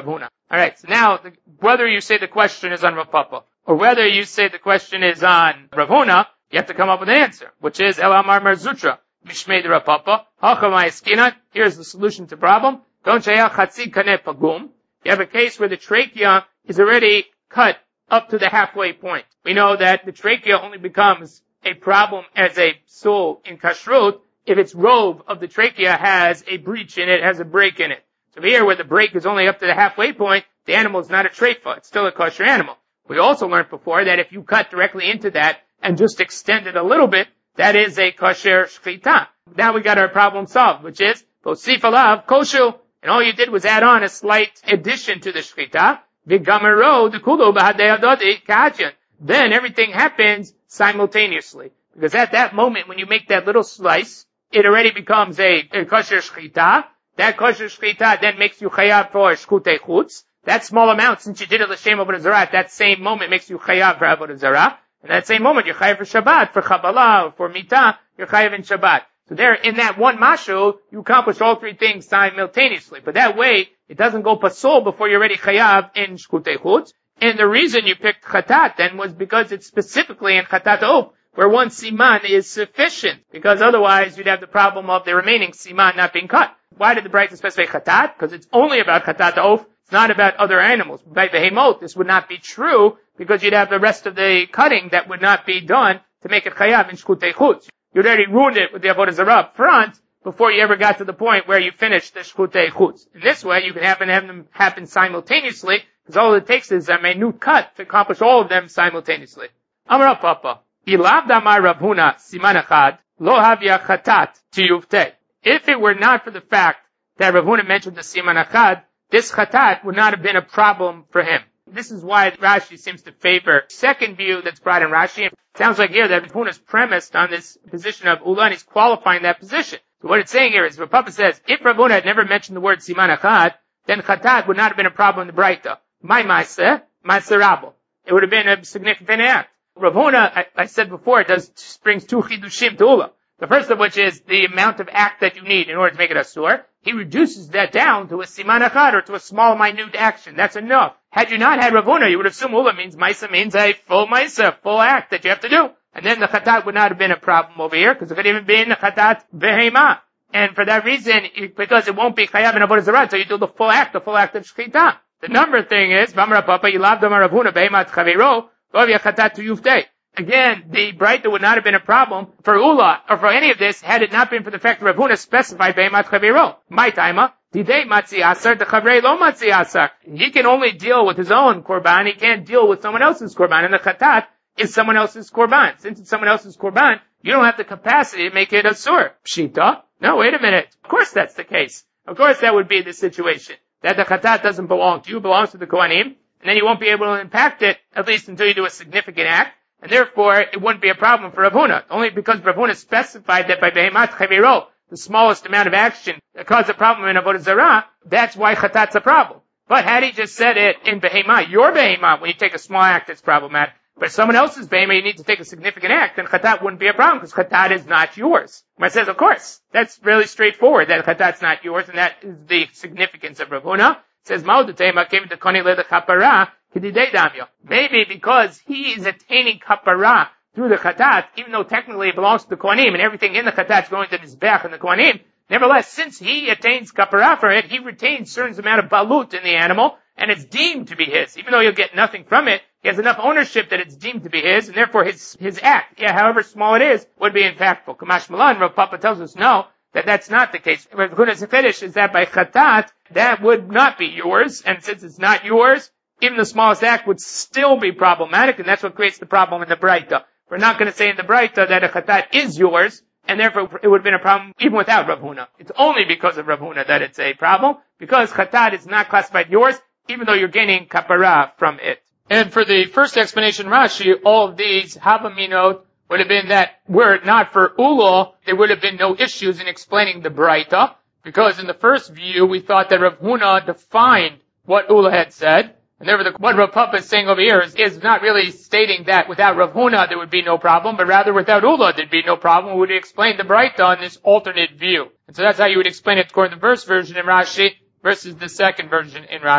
Alright, so now, the, whether you say the question is on Rav Papa, or whether you say the question is on Rav Huna, you have to come up with an answer, which is El Amar Mar Zutra, Mishmei de Rav Papa, Hachamai Eskinan. Here's the solution to the problem. Don't shayach chatzi kaneh pagum. You have a case where the trachea is already cut up to the halfway point. We know that the trachea only becomes a problem as a soul in kashrut if its robe of the trachea has a breach in it, has a break in it. So here, where the break is only up to the halfway point, the animal is not a treifa. It's still a kosher animal. We also learned before that if you cut directly into that and just extend it a little bit, that is a kosher shchita. Now we got our problem solved, which is posif alav koshu, and all you did was add on a slight addition to the shchita. V'gamero dekulo b'hadei adodi ka'adyan. Then everything happens simultaneously, because at that moment when you make that little slice, it already becomes a, a kosher shchita. That kosher shchita then makes you chayav for shkutei chutz. That small amount, since you did it l'shem avodah zarah, at that same moment makes you chayav for avodah zarah. And at that same moment, you're chayav for Shabbat, for Kabbalah, for Mitah, you're chayav in Shabbat. So there, in that one mashu, you accomplish all three things simultaneously. But that way, it doesn't go pasul before you're already chayav in shkutei chutz. And the reason you picked chatat then was because it's specifically in chatat of, where one siman is sufficient. Because otherwise, you'd have the problem of the remaining siman not being cut. Why did the Braita specify chatat? Because it's only about chatat of. It's not about other animals. By behemot, this would not be true, because you'd have the rest of the cutting that would not be done to make it chayav in shkutei chutz. You'd already ruined it with the avodah zarah up front before you ever got to the point where you finished the shkutei chutz. In this way, you can happen have them happen simultaneously, because all it takes is a minute cut to accomplish all of them simultaneously. Amar Papa, ilav damar Rav Huna siman achad lo havya chatat tiyuvtei. If it were not for the fact that Rav Huna mentioned the siman achad, this chatat would not have been a problem for him. This is why Rashi seems to favor second view that's brought in Rashi. It sounds like here that Rav Huna is premised on this position of Ula, and he's qualifying that position. So what it's saying here is, Rav Papa says, if Rav Huna had never mentioned the word siman achad, then chatat would not have been a problem in the Braita. My maaseh, maaseh rabo. It would have been a significant act. Rav Huna, I, I said before, it does brings two chidushim to Ula. The first of which is the amount of act that you need in order to make it asur. He reduces that down to a siman achad, or to a small, minute action. That's enough. Had you not had Rav Huna, you would assume Ula means maisa means a full maisa, full act that you have to do. And then the chatat would not have been a problem over here, because it could even be in the chatat behema. And for that reason, because it won't be chayav in avodah zarah, so you do the full act, the full act of shchita. The number thing is, V'amar Papa, Yilav Damar Rav Huna behemat chaveiro, v'avya chatat to yuftei. Again, the Braita would not have been a problem for Ula, or for any of this, had it not been for the fact that Rav Huna specified behemat chaveiro. My taima, didei matzi asar, the chavrei lo matzi asar. He can only deal with his own korban, he can't deal with someone else's korban, and the chatat is someone else's korban. Since it's someone else's korban, you don't have the capacity to make it asur. Pshita? No, wait a minute. Of course that's the case. Of course that would be the situation. That the chatat doesn't belong to you, it belongs to the Kohanim, and then you won't be able to impact it, at least until you do a significant act, and therefore it wouldn't be a problem for Rav Huna. Only because Rav Huna specified that by behemat chaveiro, the smallest amount of action that caused a problem in avodah zarah, that's why chatat's a problem. But had he just said it in behemah, your behemah, when you take a small act, it's problematic. But if someone else's behemah, you need to take a significant act, then chatat wouldn't be a problem, because chatat is not yours. But it says, of course, that's really straightforward, that chatat's not yours, and that is the significance of Rav Huna. It says, Ma'udetema came to koni le chapara, kididei damya. Maybe because he is attaining kapara through the chatat, even though technically it belongs to the Kohanim, and everything in the chatat is going to the Mizbech and the Kohanim, nevertheless, since he attains kapara for it, he retains a certain amount of balut in the animal, and it's deemed to be his. Even though he'll get nothing from it, he has enough ownership that it's deemed to be his, and therefore his his act, yeah, however small it is, would be impactful. Kamash Malan, Rav Papa tells us no, that that's not the case. Rav Huna's finish is that by chatat, that would not be yours, and since it's not yours, even the smallest act would still be problematic, and that's what creates the problem in the Braita. We're not going to say in the Braita that a chatat is yours, and therefore it would have been a problem even without Rav Huna. It's only because of Rav Huna that it's a problem, because chatat is not classified yours, even though you're gaining kapara from it. And for the first explanation, Rashi, all of these havaminot would have been that were it not for Ula, there would have been no issues in explaining the Braita, because in the first view, we thought that Rav Huna defined what Ula had said, and therefore the, what Rav Papa is saying over here is, is not really stating that without Rav Huna there would be no problem, but rather without Ula there'd be no problem. We would explain the Braita in this alternate view. And so that's how you would explain it according to the first version in Rashi versus the second version in Rashi.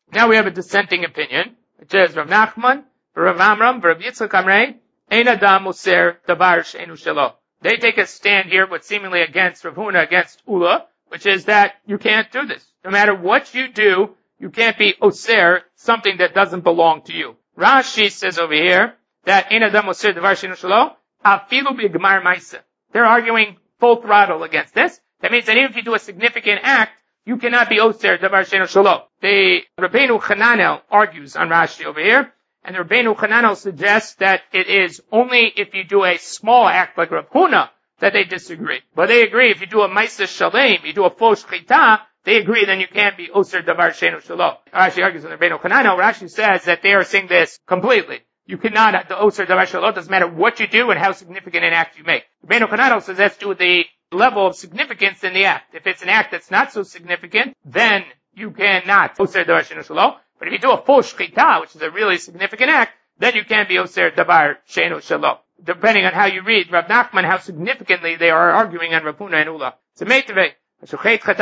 Now we have a dissenting opinion, which is Rav Nachman, Rav Amram, Rav Yitzchak Amrei, Ein Adam Oser Davar She'enu Shelo. They take a stand here, but seemingly against Rav Huna, against Ula, which is that you can't do this. No matter what you do, you can't be Oser, something that doesn't belong to you. Rashi says over here that Ein Adam Oser Davar She'enu Shelo, Afilu B'Gemar Maisa. They're arguing full throttle against this. That means that even if you do a significant act, you cannot be Oser Davar She'enu Shelo. The Rabbeinu Chananel argues on Rashi over here, and the Rabbeinu Chananel suggests that it is only if you do a small act like Rav Huna that they disagree. But they agree if you do a Maisa Shalem, you do a full Shchita, they agree then you can't be Oser Davar She'enu Shelo. Rashi argues on the Rabbeinu Chananel. Rashi says that they are saying this completely. You cannot, the Oser Davar Shelo, doesn't matter what you do and how significant an act you make. Rabbeinu Chananel says that's due to the level of significance in the act. If it's an act that's not so significant, then you cannot Oser Davar She'enu Shelo. But if you do a full Shchita, which is a really significant act, then you can be Oser Davar She'enu Shelo. Depending on how you read Rav Nachman, how significantly they are arguing on Rav Huna and Ula. So Meitaveh, we bring the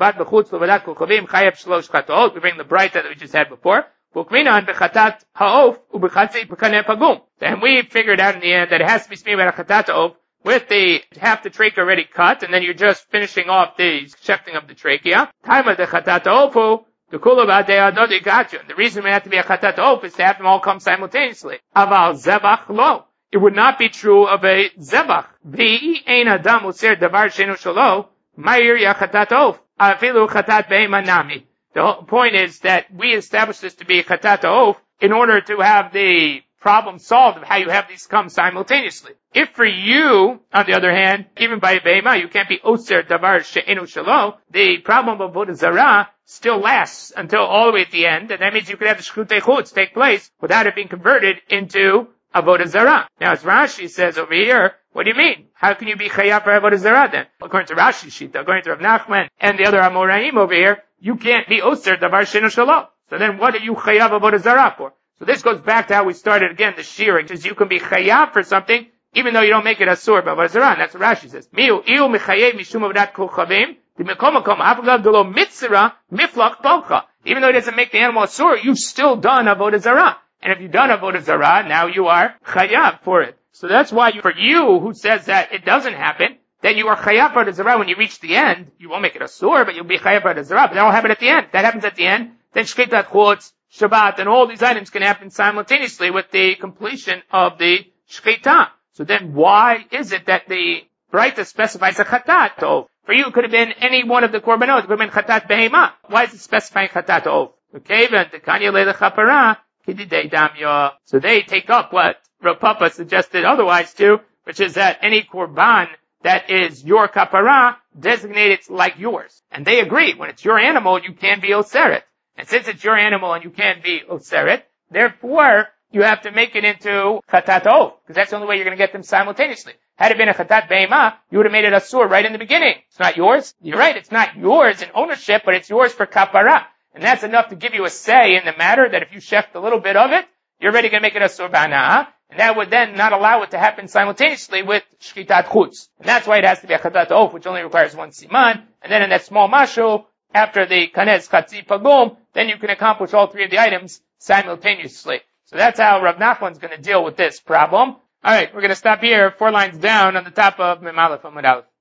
Braita that we just had before. And we figured out in the end that it has to be smeared by a chatat ha'of with the half the trachea already cut, and then you're just finishing off the shechting of the trachea. Time of the chatat ha'ofu, the kula ba'adei gotcha. The reason we have to be a chatat ha'of is to have them all come simultaneously. Aval zebach lo. It would not be true of a zebach. V'i ein adam user davar she'enu shelo, ma'ir ya chatat ha'of. Afilu chatat be'ema nami. The whole point is that we established this to be a chatat ha'of in order to have the problem solved of how you have these come simultaneously. If for you, on the other hand, even by a be'ema, you can't be oser davar she'enu shelo, the problem of avodah zarah still lasts until all the way at the end, and that means you could have the shchutei chutz take place without it being converted into avodah zarah. Now, as Rashi says over here, what do you mean? How can you be chayav for avodah zarah then? According to Rashi Shita, according to Rav Nachman and the other Amoraim over here, you can't be oser davar she'enu shelo. So then what are you chayav avodah zarah for? So this goes back to how we started again, the shearing, because you can be chayav for something, even though you don't make it asur b'avodah zarah. And that's what Rashi says. Miu iu mechayev mishum avodat kochavim, d'mekomakom avlav delo mitzvah miflach bolcha. Even though it doesn't make the animal asur, you've still done avodah zarah. And if you've done avodah zarah, now you are chayav for it. So that's why you, for you who says that it doesn't happen, then you are chayav for the zarah when you reach the end. You won't make it asur, but you'll be chayav for the zarah. But that will happen at the end. That happens at the end. Then shkitat chutz, Shabbat, and all these items can happen simultaneously with the completion of the shchita. So then why is it that the Braita specifies a chatat ha'of? For you, it could have been any one of the korbanot. It could have been chatat behema. Why is it specifying chatat ha'of? Okay, then the kanya le chapara kididei damya. So they take up what Rav Papa suggested otherwise too, which is that any korban that is your kapara designated like yours. And they agree. When it's your animal, you can be oseret. And since it's your animal and you can't be oseret, therefore you have to make it into chatat ha'of, because that's the only way you're going to get them simultaneously. Had it been a chatat be'ema, you would have made it asur right in the beginning. It's not yours. You're right, it's not yours in ownership, but it's yours for kapara. And that's enough to give you a say in the matter that if you shecht a little bit of it, you're already going to make it asur ba'ana'ah. And that would then not allow it to happen simultaneously with shkitat chutz. And that's why it has to be a chatat ha'of, which only requires one siman. And then in that small mashu, after the kanez chatzi pagum, then you can accomplish all three of the items simultaneously. So that's how Rav Nachman's going to deal with this problem. Alright, we're going to stop here, four lines down on the top of Mem Aleph Amud Aleph.